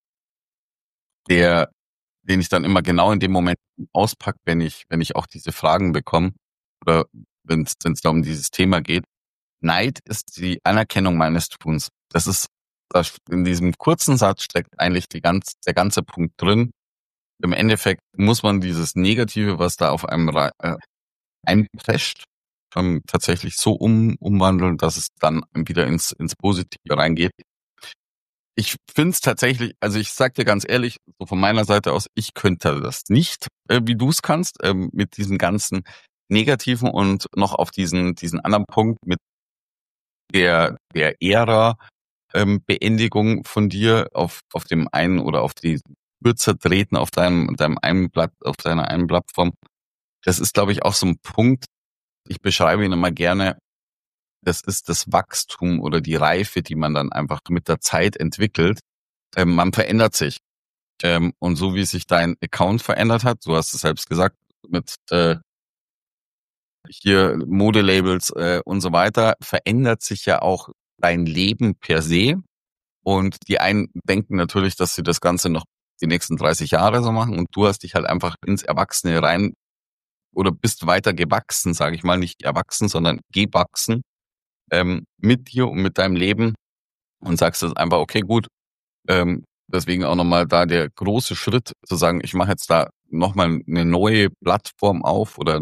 den ich dann immer genau in dem Moment auspacke, wenn ich auch diese Fragen bekomme oder wenn es da um dieses Thema geht. Neid ist die Anerkennung meines Tuns. Das ist in diesem kurzen Satz steckt eigentlich der ganze Punkt drin. Im Endeffekt muss man dieses Negative, was da auf einem einprescht, tatsächlich so umwandeln, dass es dann wieder ins Positive reingeht. Ich finde es tatsächlich, also ich sag dir ganz ehrlich, so von meiner Seite aus, ich könnte das nicht, wie du es kannst, mit diesen ganzen Negativen und noch auf diesen anderen Punkt mit der Ära Beendigung von dir auf dem einen oder auf die kürzer treten auf deinem einen Blatt, auf deiner einen Plattform. Das ist, glaube ich, auch so ein Punkt. Ich beschreibe ihn immer gerne. Das ist das Wachstum oder die Reife, die man dann einfach mit der Zeit entwickelt. Man verändert sich. Und so wie sich dein Account verändert hat, du hast es selbst gesagt, mit hier Modelabels und so weiter, verändert sich ja auch dein Leben per se. Und die einen denken natürlich, dass sie das Ganze noch die nächsten 30 Jahre so machen und du hast dich halt einfach ins Erwachsene rein oder bist weiter gewachsen, sage ich mal, nicht erwachsen, sondern gewachsen mit dir und mit deinem Leben und sagst jetzt einfach, okay, gut, deswegen auch nochmal da der große Schritt zu sagen, ich mache jetzt da nochmal eine neue Plattform auf oder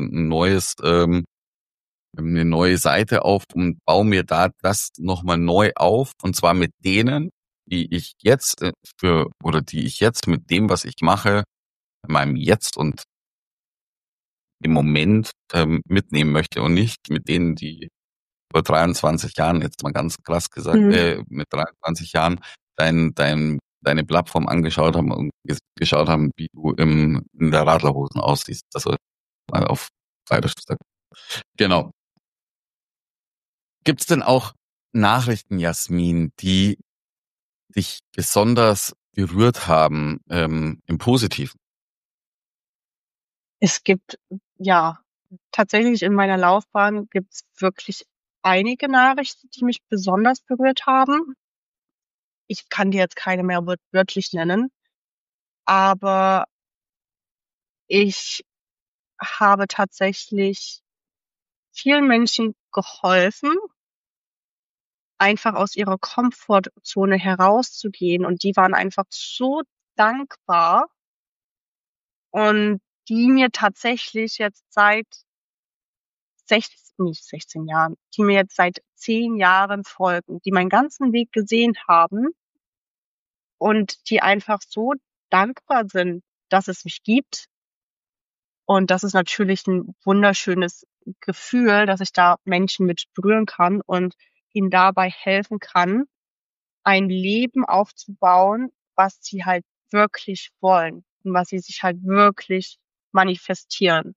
eine neue Seite auf und baue mir da das nochmal neu auf und zwar mit denen, die ich jetzt mit dem, was ich mache, in meinem Jetzt und im Moment mitnehmen möchte und nicht mit denen, die vor 23 Jahren, jetzt mal ganz krass gesagt, mit 23 Jahren deine Plattform angeschaut haben und geschaut haben, wie du in der Radlerhosen aussiehst. Also mal auf Bayerisch gesagt. Genau. Gibt's denn auch Nachrichten, Jasmin, die dich besonders berührt haben, im Positiven? Es gibt, ja, tatsächlich in meiner Laufbahn gibt's wirklich einige Nachrichten, die mich besonders berührt haben. Ich kann dir jetzt keine mehr wörtlich nennen, aber ich habe tatsächlich vielen Menschen geholfen, einfach aus ihrer Komfortzone herauszugehen und die waren einfach so dankbar und die mir tatsächlich jetzt seit 16 Jahren, die mir jetzt seit 10 Jahren folgen, die meinen ganzen Weg gesehen haben und die einfach so dankbar sind, dass es mich gibt. Und das ist natürlich ein wunderschönes Gefühl, dass ich da Menschen mit berühren kann und ihnen dabei helfen kann, ein Leben aufzubauen, was sie halt wirklich wollen und was sie sich halt wirklich manifestieren.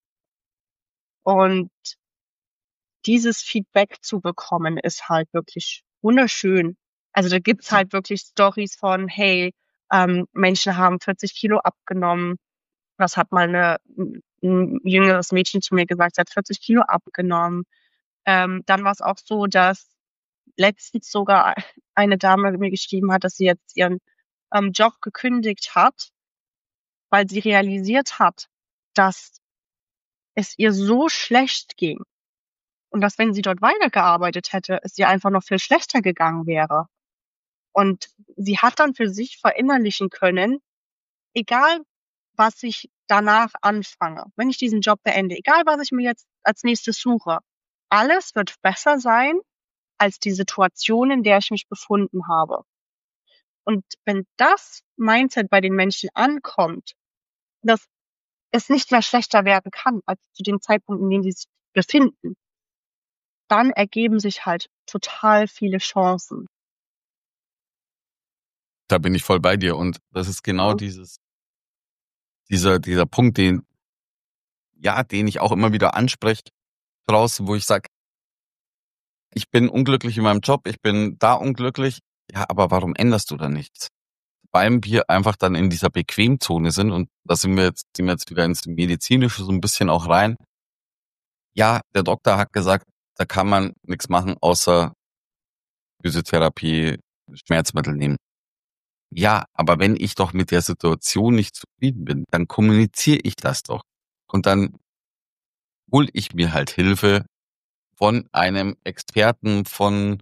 Und dieses Feedback zu bekommen, ist halt wirklich wunderschön. Also da gibt's halt wirklich Stories von, hey, Menschen haben 40 Kilo abgenommen. Das hat mal ein jüngeres Mädchen zu mir gesagt, sie hat 40 Kilo abgenommen. Dann war es auch so, dass letztens sogar eine Dame mir geschrieben hat, dass sie jetzt ihren Job gekündigt hat, weil sie realisiert hat, dass es ihr so schlecht ging und dass, wenn sie dort weitergearbeitet hätte, es ihr einfach noch viel schlechter gegangen wäre. Und sie hat dann für sich verinnerlichen können, egal was ich danach anfange, wenn ich diesen Job beende, egal was ich mir jetzt als nächstes suche, alles wird besser sein als die Situation, in der ich mich befunden habe. Und wenn das Mindset bei den Menschen ankommt, dass es nicht mehr schlechter werden kann als zu dem Zeitpunkt, in dem sie sich befinden, dann ergeben sich halt total viele Chancen. Da bin ich voll bei dir. Und das ist genau Ja. dieser Punkt, den ich auch immer wieder anspreche draußen, wo ich sage, ich bin unglücklich in meinem Job, ich bin da unglücklich. Ja, aber warum änderst du da nichts? Weil wir einfach dann in dieser Bequemzone sind, und da sind wir jetzt wieder ins Medizinische so ein bisschen auch rein. Ja, der Doktor hat gesagt, da kann man nichts machen, außer Physiotherapie, Schmerzmittel nehmen. Ja, aber wenn ich doch mit der Situation nicht zufrieden bin, dann kommuniziere ich das doch. Und dann hole ich mir halt Hilfe von einem Experten, von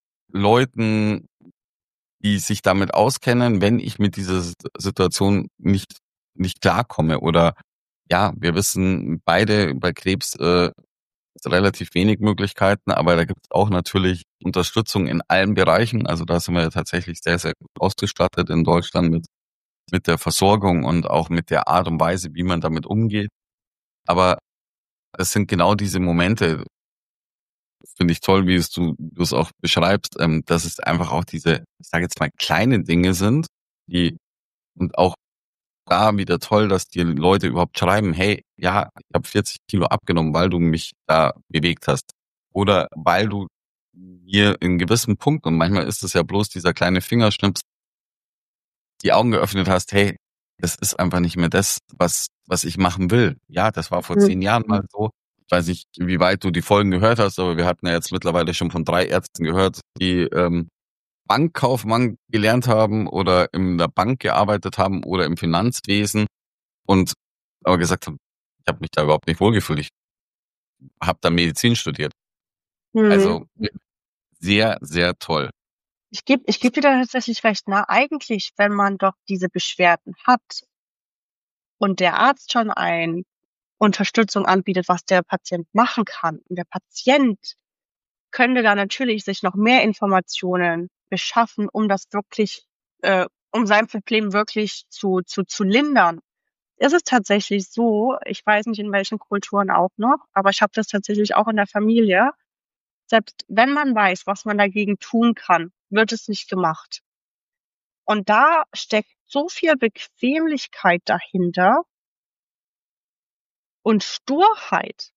Leuten, die sich damit auskennen, wenn ich mit dieser Situation nicht klarkomme. Oder ja, wir wissen beide, bei Krebs ist relativ wenig Möglichkeiten, aber da gibt es auch natürlich Unterstützung in allen Bereichen. Also da sind wir ja tatsächlich sehr, sehr gut ausgestattet in Deutschland mit der Versorgung und auch mit der Art und Weise, wie man damit umgeht. Aber es sind genau diese Momente, finde ich toll, wie du es auch beschreibst, dass es einfach auch diese, ich sage jetzt mal, kleine Dinge sind, die, und auch da wieder toll, dass die Leute überhaupt schreiben, hey, ja, ich habe 40 Kilo abgenommen, weil du mich da bewegt hast. Oder weil du mir in gewissen Punkten, und manchmal ist es ja bloß dieser kleine Fingerschnips, die Augen geöffnet hast, hey, das ist einfach nicht mehr das, was ich machen will. Ja, das war vor 10 Jahren mal so. Ich weiß nicht, wie weit du die Folgen gehört hast, aber wir hatten ja jetzt mittlerweile schon von 3 Ärzten gehört, die Bankkaufmann gelernt haben oder in der Bank gearbeitet haben oder im Finanzwesen und aber gesagt haben, ich habe mich da überhaupt nicht wohlgefühlt. Ich habe da Medizin studiert. Also sehr, sehr toll. Ich geb dir da tatsächlich recht. Na, eigentlich, wenn man doch diese Beschwerden hat und der Arzt schon Unterstützung anbietet, was der Patient machen kann, und der Patient könnte da natürlich sich noch mehr Informationen beschaffen, um das wirklich, um sein Problem wirklich zu lindern. Ist es tatsächlich so, ich weiß nicht in welchen Kulturen auch noch, aber ich habe das tatsächlich auch in der Familie. Selbst wenn man weiß, was man dagegen tun kann, wird es nicht gemacht. Und da steckt so viel Bequemlichkeit dahinter und Sturheit,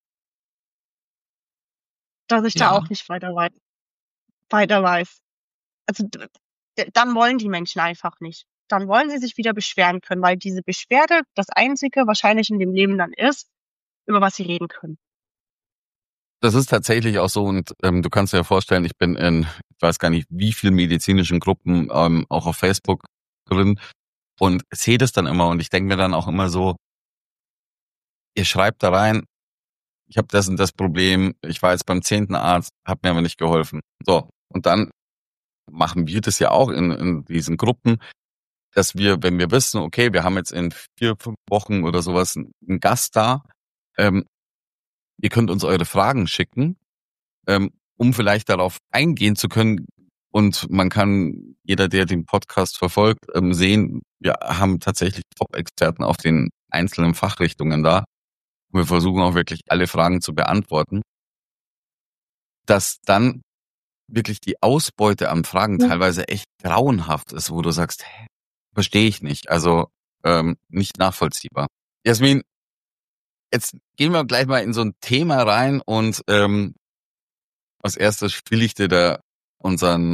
dass ich da Ja, auch nicht weiter weiß. Also dann wollen die Menschen einfach nicht. Dann wollen sie sich wieder beschweren können, weil diese Beschwerde das Einzige wahrscheinlich in dem Leben dann ist, über was sie reden können. das ist tatsächlich auch so, und du kannst dir ja vorstellen, ich bin ich weiß gar nicht, wie viel medizinischen Gruppen auch auf Facebook drin und sehe das dann immer, und ich denke mir dann auch immer so, ihr schreibt da rein, ich habe das und das Problem, ich war jetzt beim 10. Arzt, hat mir aber nicht geholfen. So, und dann machen wir das ja auch in diesen Gruppen, dass wir, wenn wir wissen, okay, wir haben jetzt in 4, 5 Wochen oder sowas einen Gast da, ähm, ihr könnt uns eure Fragen schicken, um vielleicht darauf eingehen zu können. Und man kann, jeder, der den Podcast verfolgt, sehen, wir haben tatsächlich Top-Experten auf den einzelnen Fachrichtungen da. Wir versuchen auch wirklich alle Fragen zu beantworten. Dass dann wirklich die Ausbeute an Fragen teilweise echt grauenhaft ist, wo du sagst, hä, verstehe ich nicht. Also nicht nachvollziehbar. Jasmin, jetzt gehen wir gleich mal in so ein Thema rein, und als erstes spiele ich dir da unseren,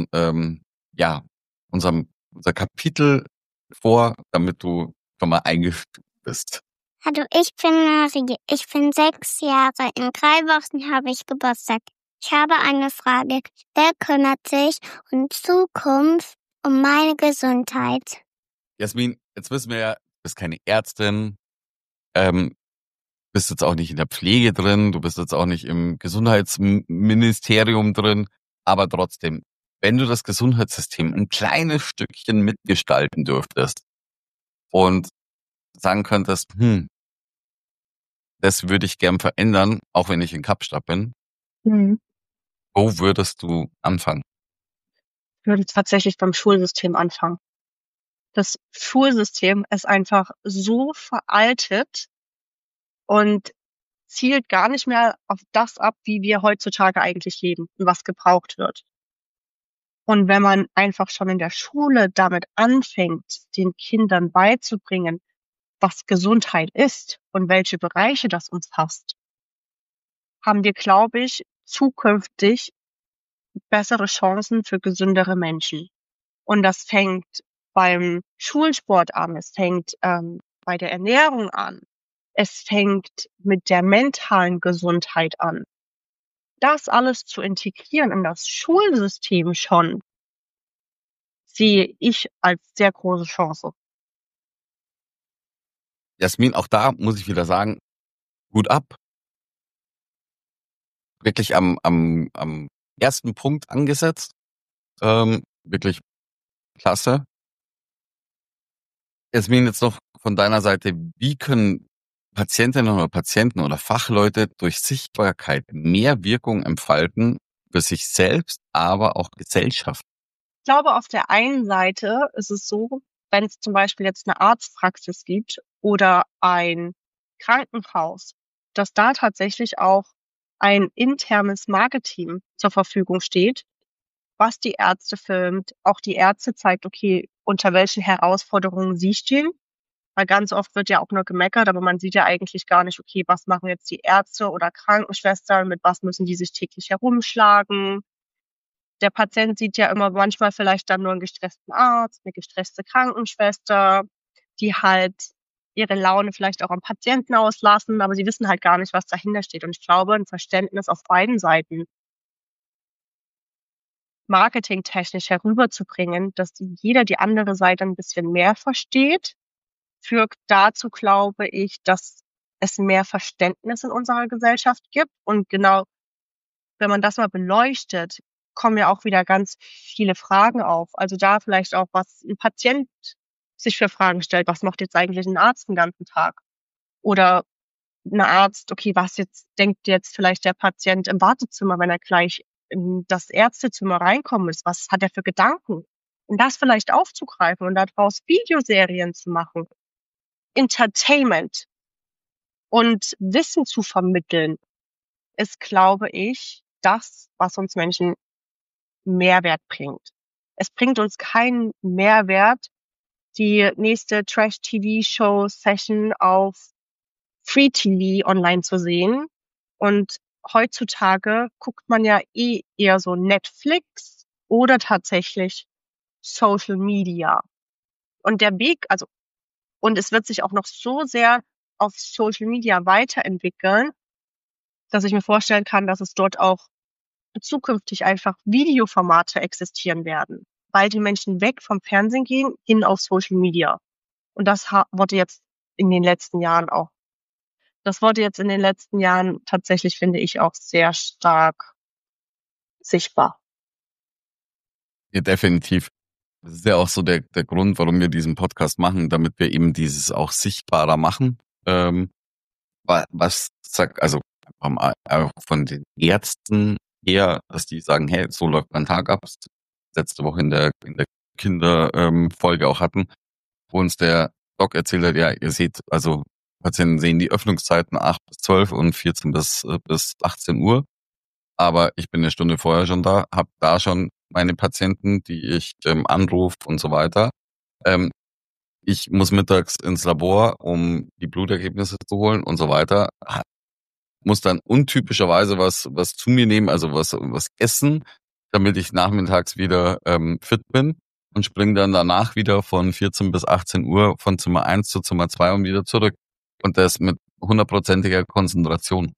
unser Kapitel vor, damit du schon mal eingespielt bist. Hallo, ich bin Marie. Ich bin 6 Jahre. In 3 Wochen habe ich Geburtstag. Ich habe eine Frage. Wer kümmert sich in Zukunft um meine Gesundheit? Jasmin, jetzt wissen wir ja, du bist keine Ärztin, bist jetzt auch nicht in der Pflege drin, du bist jetzt auch nicht im Gesundheitsministerium drin, aber trotzdem, wenn du das Gesundheitssystem ein kleines Stückchen mitgestalten dürftest und sagen könntest, das würde ich gern verändern, auch wenn ich in Kapstadt bin, Mhm. wo würdest du anfangen? Ich würde tatsächlich beim Schulsystem anfangen. Das Schulsystem ist einfach so veraltet und zielt gar nicht mehr auf das ab, wie wir heutzutage eigentlich leben und was gebraucht wird. Und wenn man einfach schon in der Schule damit anfängt, den Kindern beizubringen, was Gesundheit ist und welche Bereiche das umfasst, haben wir, glaube ich, zukünftig bessere Chancen für gesündere Menschen. Und das fängt beim Schulsport an, es fängt bei der Ernährung an, es fängt mit der mentalen Gesundheit an. Das alles zu integrieren in das Schulsystem schon, sehe ich als sehr große Chance. Jasmin, auch da muss ich wieder sagen, Hut ab. Wirklich am ersten Punkt angesetzt. Wirklich klasse. Jasmin, jetzt noch von deiner Seite, wie können Patientinnen oder Patienten oder Fachleute durch Sichtbarkeit mehr Wirkung entfalten für sich selbst, aber auch Gesellschaft? Ich glaube, auf der einen Seite ist es so, wenn es zum Beispiel jetzt eine Arztpraxis gibt oder ein Krankenhaus, dass da tatsächlich auch ein internes Marketing zur Verfügung steht, was die Ärzte filmt, auch die Ärzte zeigt, okay, unter welchen Herausforderungen sie stehen. Weil ganz oft wird ja auch nur gemeckert, aber man sieht ja eigentlich gar nicht, okay, was machen jetzt die Ärzte oder Krankenschwestern, mit was müssen die sich täglich herumschlagen. Der Patient sieht ja immer manchmal vielleicht dann nur einen gestressten Arzt, eine gestresste Krankenschwester, die halt ihre Laune vielleicht auch am Patienten auslassen, aber sie wissen halt gar nicht, was dahinter steht. Und ich glaube, ein Verständnis auf beiden Seiten marketingtechnisch herüberzubringen, dass jeder die andere Seite ein bisschen mehr versteht, führt dazu, glaube ich, dass es mehr Verständnis in unserer Gesellschaft gibt. Und genau, wenn man das mal beleuchtet, kommen ja auch wieder ganz viele Fragen auf. Also da vielleicht auch, was ein Patient sich für Fragen stellt. Was macht jetzt eigentlich ein Arzt den ganzen Tag? Oder ein Arzt, okay, was jetzt denkt jetzt vielleicht der Patient im Wartezimmer, wenn er gleich in das Ärztezimmer reinkommen ist? Was hat er für Gedanken? Und das vielleicht aufzugreifen und daraus Videoserien zu machen. Entertainment und Wissen zu vermitteln, ist, glaube ich, das, was uns Menschen Mehrwert bringt. Es bringt uns keinen Mehrwert, die nächste Trash-TV-Show-Session auf Free TV online zu sehen. Und heutzutage guckt man ja eher so Netflix oder tatsächlich Social Media. Und der Weg, und es wird sich auch noch so sehr auf Social Media weiterentwickeln, dass ich mir vorstellen kann, dass es dort auch zukünftig einfach Videoformate existieren werden, weil die Menschen weg vom Fernsehen gehen, hin auf Social Media. Und das wurde jetzt in den letzten Jahren tatsächlich, finde ich, auch sehr stark sichtbar. Ja, definitiv. Das ist ja auch so der Grund, warum wir diesen Podcast machen, damit wir eben dieses auch sichtbarer machen. Was sagt, also auch von den Ärzten her, dass die sagen, hey, so läuft mein Tag ab. Letzte Woche in der Kinderfolge auch hatten, wo uns der Doc erzählt hat, ja, ihr seht, also Patienten sehen die Öffnungszeiten 8 bis 12 und 14 bis 18 Uhr. Aber ich bin eine Stunde vorher schon da, habe da schon meine Patienten, die ich anrufe und so weiter. Ich muss mittags ins Labor, um die Blutergebnisse zu holen und so weiter. Muss dann untypischerweise was zu mir nehmen, also was essen, damit ich nachmittags wieder fit bin und springe dann danach wieder von 14 bis 18 Uhr von Zimmer 1 zu Zimmer 2 und wieder zurück. Und das mit 100%iger Konzentration.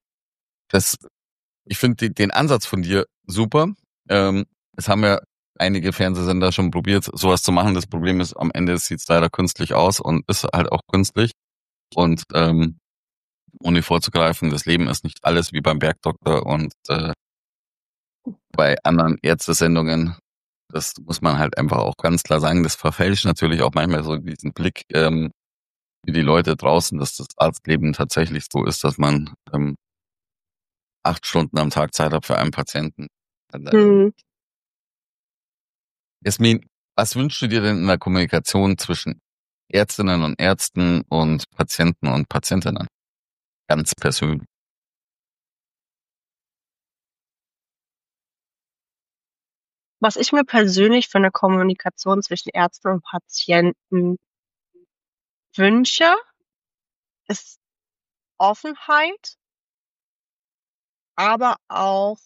Ich finde den Ansatz von dir super. Es haben ja einige Fernsehsender schon probiert, sowas zu machen. Das Problem ist, am Ende sieht es leider künstlich aus und ist halt auch künstlich. Und ohne vorzugreifen, das Leben ist nicht alles wie beim Bergdoktor und bei anderen Ärztesendungen. Das muss man halt einfach auch ganz klar sagen. Das verfälscht natürlich auch manchmal so diesen Blick für die Leute draußen, dass das Arztleben tatsächlich so ist, dass man 8 Stunden am Tag Zeit hat für einen Patienten. Hm. Jasmin, was wünschst du dir denn in der Kommunikation zwischen Ärztinnen und Ärzten und Patienten und Patientinnen? Ganz persönlich. Was ich mir persönlich für eine Kommunikation zwischen Ärzten und Patienten wünsche, ist Offenheit, aber auch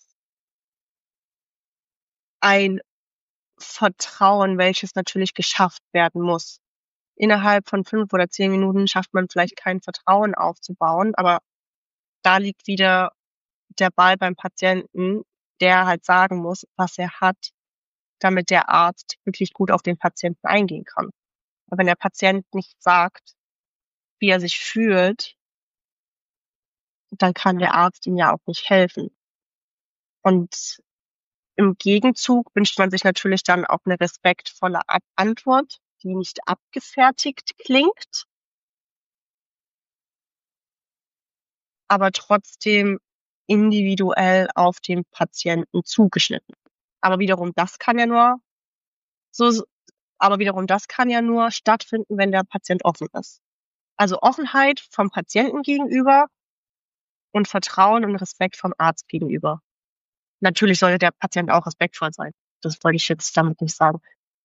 ein Vertrauen, welches natürlich geschafft werden muss. Innerhalb von 5 oder 10 Minuten schafft man vielleicht kein Vertrauen aufzubauen, aber da liegt wieder der Ball beim Patienten, der halt sagen muss, was er hat, damit der Arzt wirklich gut auf den Patienten eingehen kann. Aber wenn der Patient nicht sagt, wie er sich fühlt, dann kann der Arzt ihm ja auch nicht helfen. Und im Gegenzug wünscht man sich natürlich dann auch eine respektvolle Antwort, die nicht abgefertigt klingt, aber trotzdem individuell auf den Patienten zugeschnitten. Aber wiederum das kann ja nur so aber wiederum das kann ja nur stattfinden, wenn der Patient offen ist. Also Offenheit vom Patienten gegenüber und Vertrauen und Respekt vom Arzt gegenüber. Natürlich sollte der Patient auch respektvoll sein. Das wollte ich jetzt damit nicht sagen.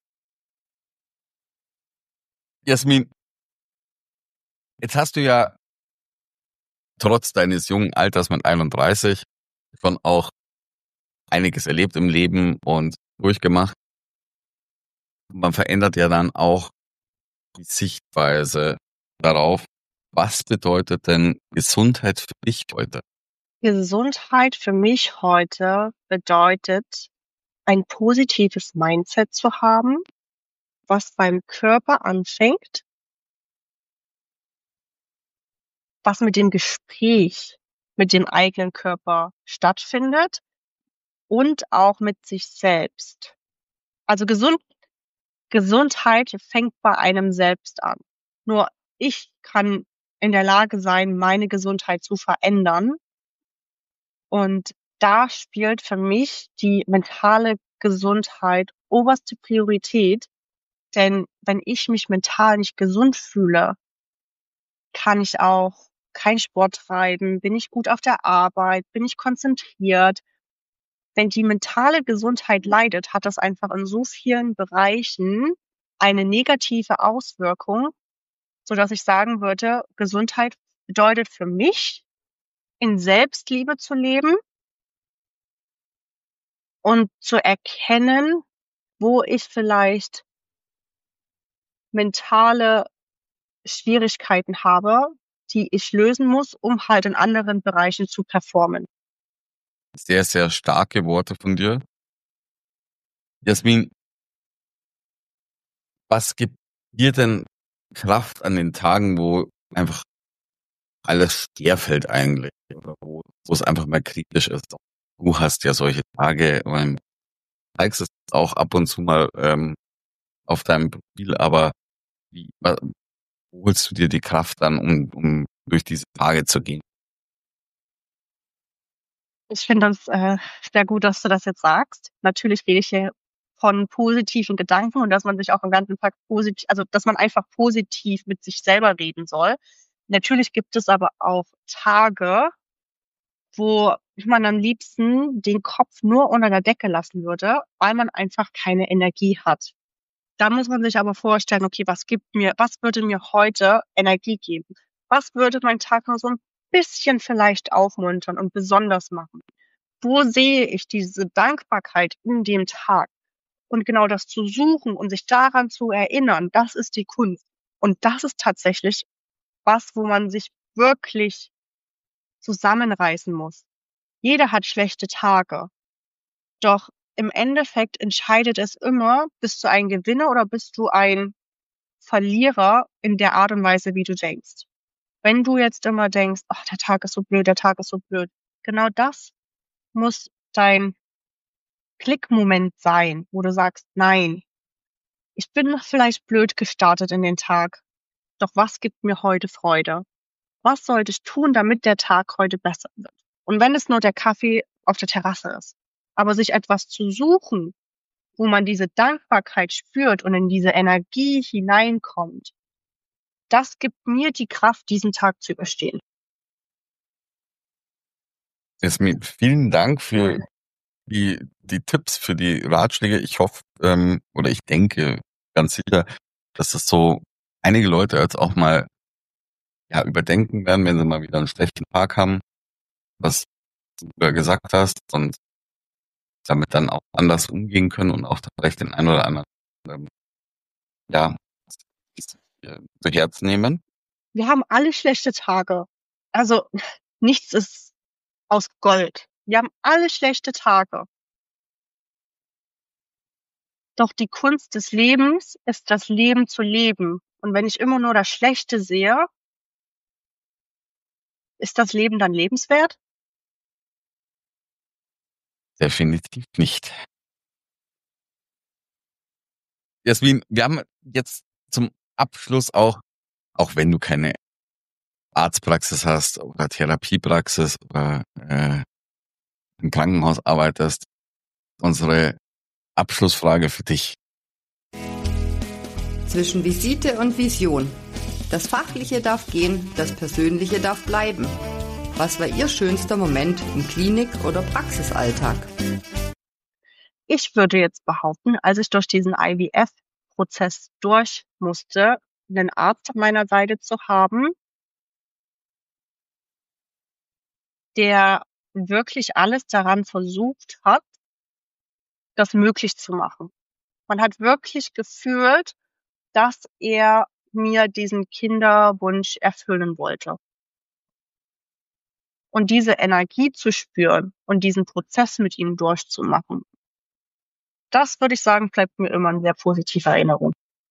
Jasmin, jetzt hast du ja trotz deines jungen Alters mit 31 schon auch einiges erlebt im Leben und durchgemacht. Man verändert ja dann auch die Sichtweise darauf. Was bedeutet denn Gesundheit für dich heute? Gesundheit für mich heute bedeutet, ein positives Mindset zu haben, was beim Körper anfängt, was mit dem Gespräch mit dem eigenen Körper stattfindet und auch mit sich selbst. Also Gesundheit fängt bei einem selbst an. Nur ich kann in der Lage sein, meine Gesundheit zu verändern. Und da spielt für mich die mentale Gesundheit oberste Priorität. Denn wenn ich mich mental nicht gesund fühle, kann ich auch keinen Sport treiben, bin ich gut auf der Arbeit, bin ich konzentriert. Wenn die mentale Gesundheit leidet, hat das einfach in so vielen Bereichen eine negative Auswirkung, sodass ich sagen würde, Gesundheit bedeutet für mich, in Selbstliebe zu leben und zu erkennen, wo ich vielleicht mentale Schwierigkeiten habe, die ich lösen muss, um halt in anderen Bereichen zu performen. Sehr, sehr starke Worte von dir. Jasmin, was gibt dir denn Kraft an den Tagen, wo einfach alles schwerfällt eigentlich oder wo es einfach mal kritisch ist? Du hast ja solche Tage, zeigst es auch ab und zu mal auf deinem Profil, aber wo holst du dir die Kraft dann, um durch diese Tage zu gehen? Ich finde das sehr gut, dass du das jetzt sagst. Natürlich rede ich hier von positiven Gedanken und dass man sich auch den ganzen Tag positiv, also dass man einfach positiv mit sich selber reden soll. Natürlich gibt es aber auch Tage, wo man am liebsten den Kopf nur unter der Decke lassen würde, weil man einfach keine Energie hat. Da muss man sich aber vorstellen, okay, was würde mir heute Energie geben? Was würde meinen Tag noch so ein bisschen vielleicht aufmuntern und besonders machen? Wo sehe ich diese Dankbarkeit in dem Tag? Und genau das zu suchen und sich daran zu erinnern, das ist die Kunst. Und das ist tatsächlich was, wo man sich wirklich zusammenreißen muss. Jeder hat schlechte Tage. Doch im Endeffekt entscheidet es immer, bist du ein Gewinner oder bist du ein Verlierer in der Art und Weise, wie du denkst. Wenn du jetzt immer denkst, ach, der Tag ist so blöd, der Tag ist so blöd, genau das muss dein Klickmoment sein, wo du sagst, nein, ich bin vielleicht blöd gestartet in den Tag, doch was gibt mir heute Freude? Was sollte ich tun, damit der Tag heute besser wird? Und wenn es nur der Kaffee auf der Terrasse ist, aber sich etwas zu suchen, wo man diese Dankbarkeit spürt und in diese Energie hineinkommt, das gibt mir die Kraft, diesen Tag zu überstehen. Jasmin, vielen Dank für die Tipps, für die Ratschläge. Ich hoffe, oder ich denke ganz sicher, dass das so einige Leute jetzt auch mal überdenken werden, wenn sie mal wieder einen schlechten Tag haben, was du gesagt hast, und damit dann auch anders umgehen können und auch vielleicht den einen oder anderen zu Herz nehmen. Wir haben alle schlechte Tage. Also nichts ist aus Gold. Wir haben alle schlechte Tage. Doch die Kunst des Lebens ist, das Leben zu leben. Und wenn ich immer nur das Schlechte sehe, ist das Leben dann lebenswert? Definitiv nicht. Jasmin, wir haben jetzt zum Abschluss auch wenn du keine Arztpraxis hast oder Therapiepraxis oder im Krankenhaus arbeitest, unsere Abschlussfrage für dich. Zwischen Visite und Vision. Das Fachliche darf gehen, das Persönliche darf bleiben. Was war Ihr schönster Moment im Klinik- oder Praxisalltag? Ich würde jetzt behaupten, als ich durch diesen IVF-Prozess durch musste, einen Arzt an meiner Seite zu haben, der wirklich alles daran versucht hat, das möglich zu machen. Man hat wirklich gefühlt, dass er mir diesen Kinderwunsch erfüllen wollte. Und diese Energie zu spüren und diesen Prozess mit ihm durchzumachen, das würde ich sagen, bleibt mir immer eine sehr positive Erinnerung.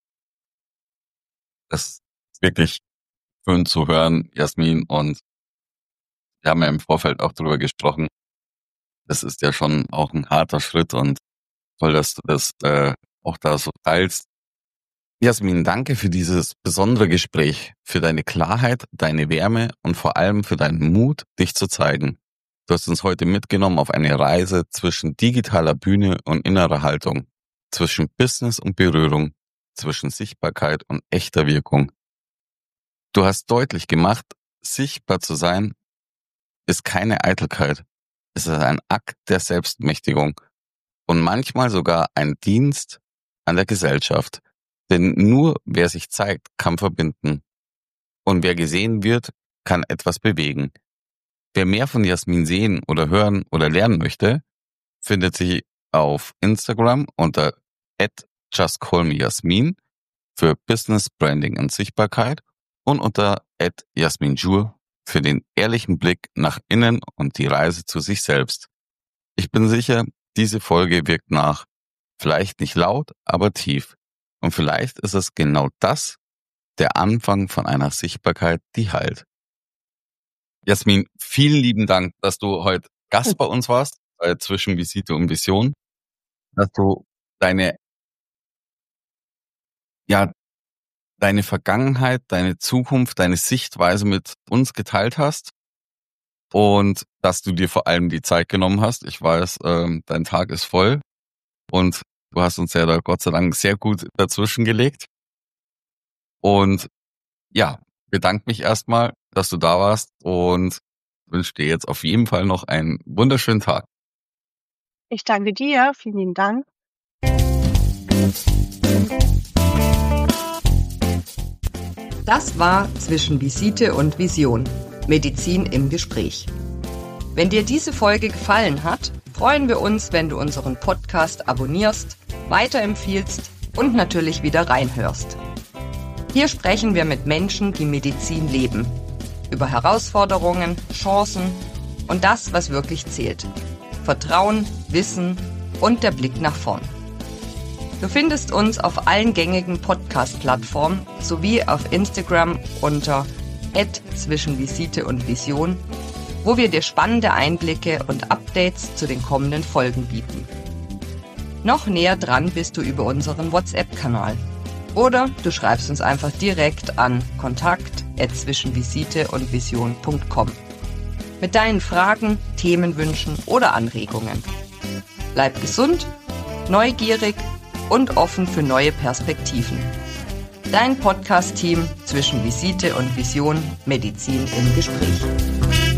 Das ist wirklich schön zu hören, Jasmin, und wir haben ja im Vorfeld auch darüber gesprochen. Das ist ja schon auch ein harter Schritt und toll, dass du das auch da so teilst. Jasmin, danke für dieses besondere Gespräch, für deine Klarheit, deine Wärme und vor allem für deinen Mut, dich zu zeigen. Du hast uns heute mitgenommen auf eine Reise zwischen digitaler Bühne und innerer Haltung, zwischen Business und Berührung, zwischen Sichtbarkeit und echter Wirkung. Du hast deutlich gemacht, sichtbar zu sein ist keine Eitelkeit. Es ist ein Akt der Selbstmächtigung und manchmal sogar ein Dienst an der Gesellschaft. Denn nur wer sich zeigt, kann verbinden. Und wer gesehen wird, kann etwas bewegen. Wer mehr von Jasmin sehen oder hören oder lernen möchte, findet sie auf Instagram unter @justcallmejasmin für Business, Branding und Sichtbarkeit und unter @jasminjour für den ehrlichen Blick nach innen und die Reise zu sich selbst. Ich bin sicher, diese Folge wirkt nach. Vielleicht nicht laut, aber tief. Und vielleicht ist es genau das, der Anfang von einer Sichtbarkeit, die heilt. Jasmin, vielen lieben Dank, dass du heute Gast bei uns warst, zwischen Visite und Vision, dass du deine Vergangenheit, deine Zukunft, deine Sichtweise mit uns geteilt hast und dass du dir vor allem die Zeit genommen hast. Ich weiß, dein Tag ist voll und du hast uns ja da Gott sei Dank sehr gut dazwischen gelegt. Und ja, bedanke mich erstmal, dass du da warst und wünsche dir jetzt auf jeden Fall noch einen wunderschönen Tag. Ich danke dir, vielen lieben Dank. Das war Zwischen Visite und Vision. Medizin im Gespräch. Wenn dir diese Folge gefallen hat, freuen wir uns, wenn du unseren Podcast abonnierst, weiterempfiehlst und natürlich wieder reinhörst. Hier sprechen wir mit Menschen, die Medizin leben. Über Herausforderungen, Chancen und das, was wirklich zählt. Vertrauen, Wissen und der Blick nach vorn. Du findest uns auf allen gängigen Podcast-Plattformen sowie auf Instagram unter @zwischenvisite und Vision, wo wir dir spannende Einblicke und Updates zu den kommenden Folgen bieten. Noch näher dran bist du über unseren WhatsApp-Kanal. Oder du schreibst uns einfach direkt an kontakt@zwischenvisite-und-vision.com mit deinen Fragen, Themenwünschen oder Anregungen. Bleib gesund, neugierig und offen für neue Perspektiven. Dein Podcast-Team zwischen Visite und Vision, Medizin im Gespräch.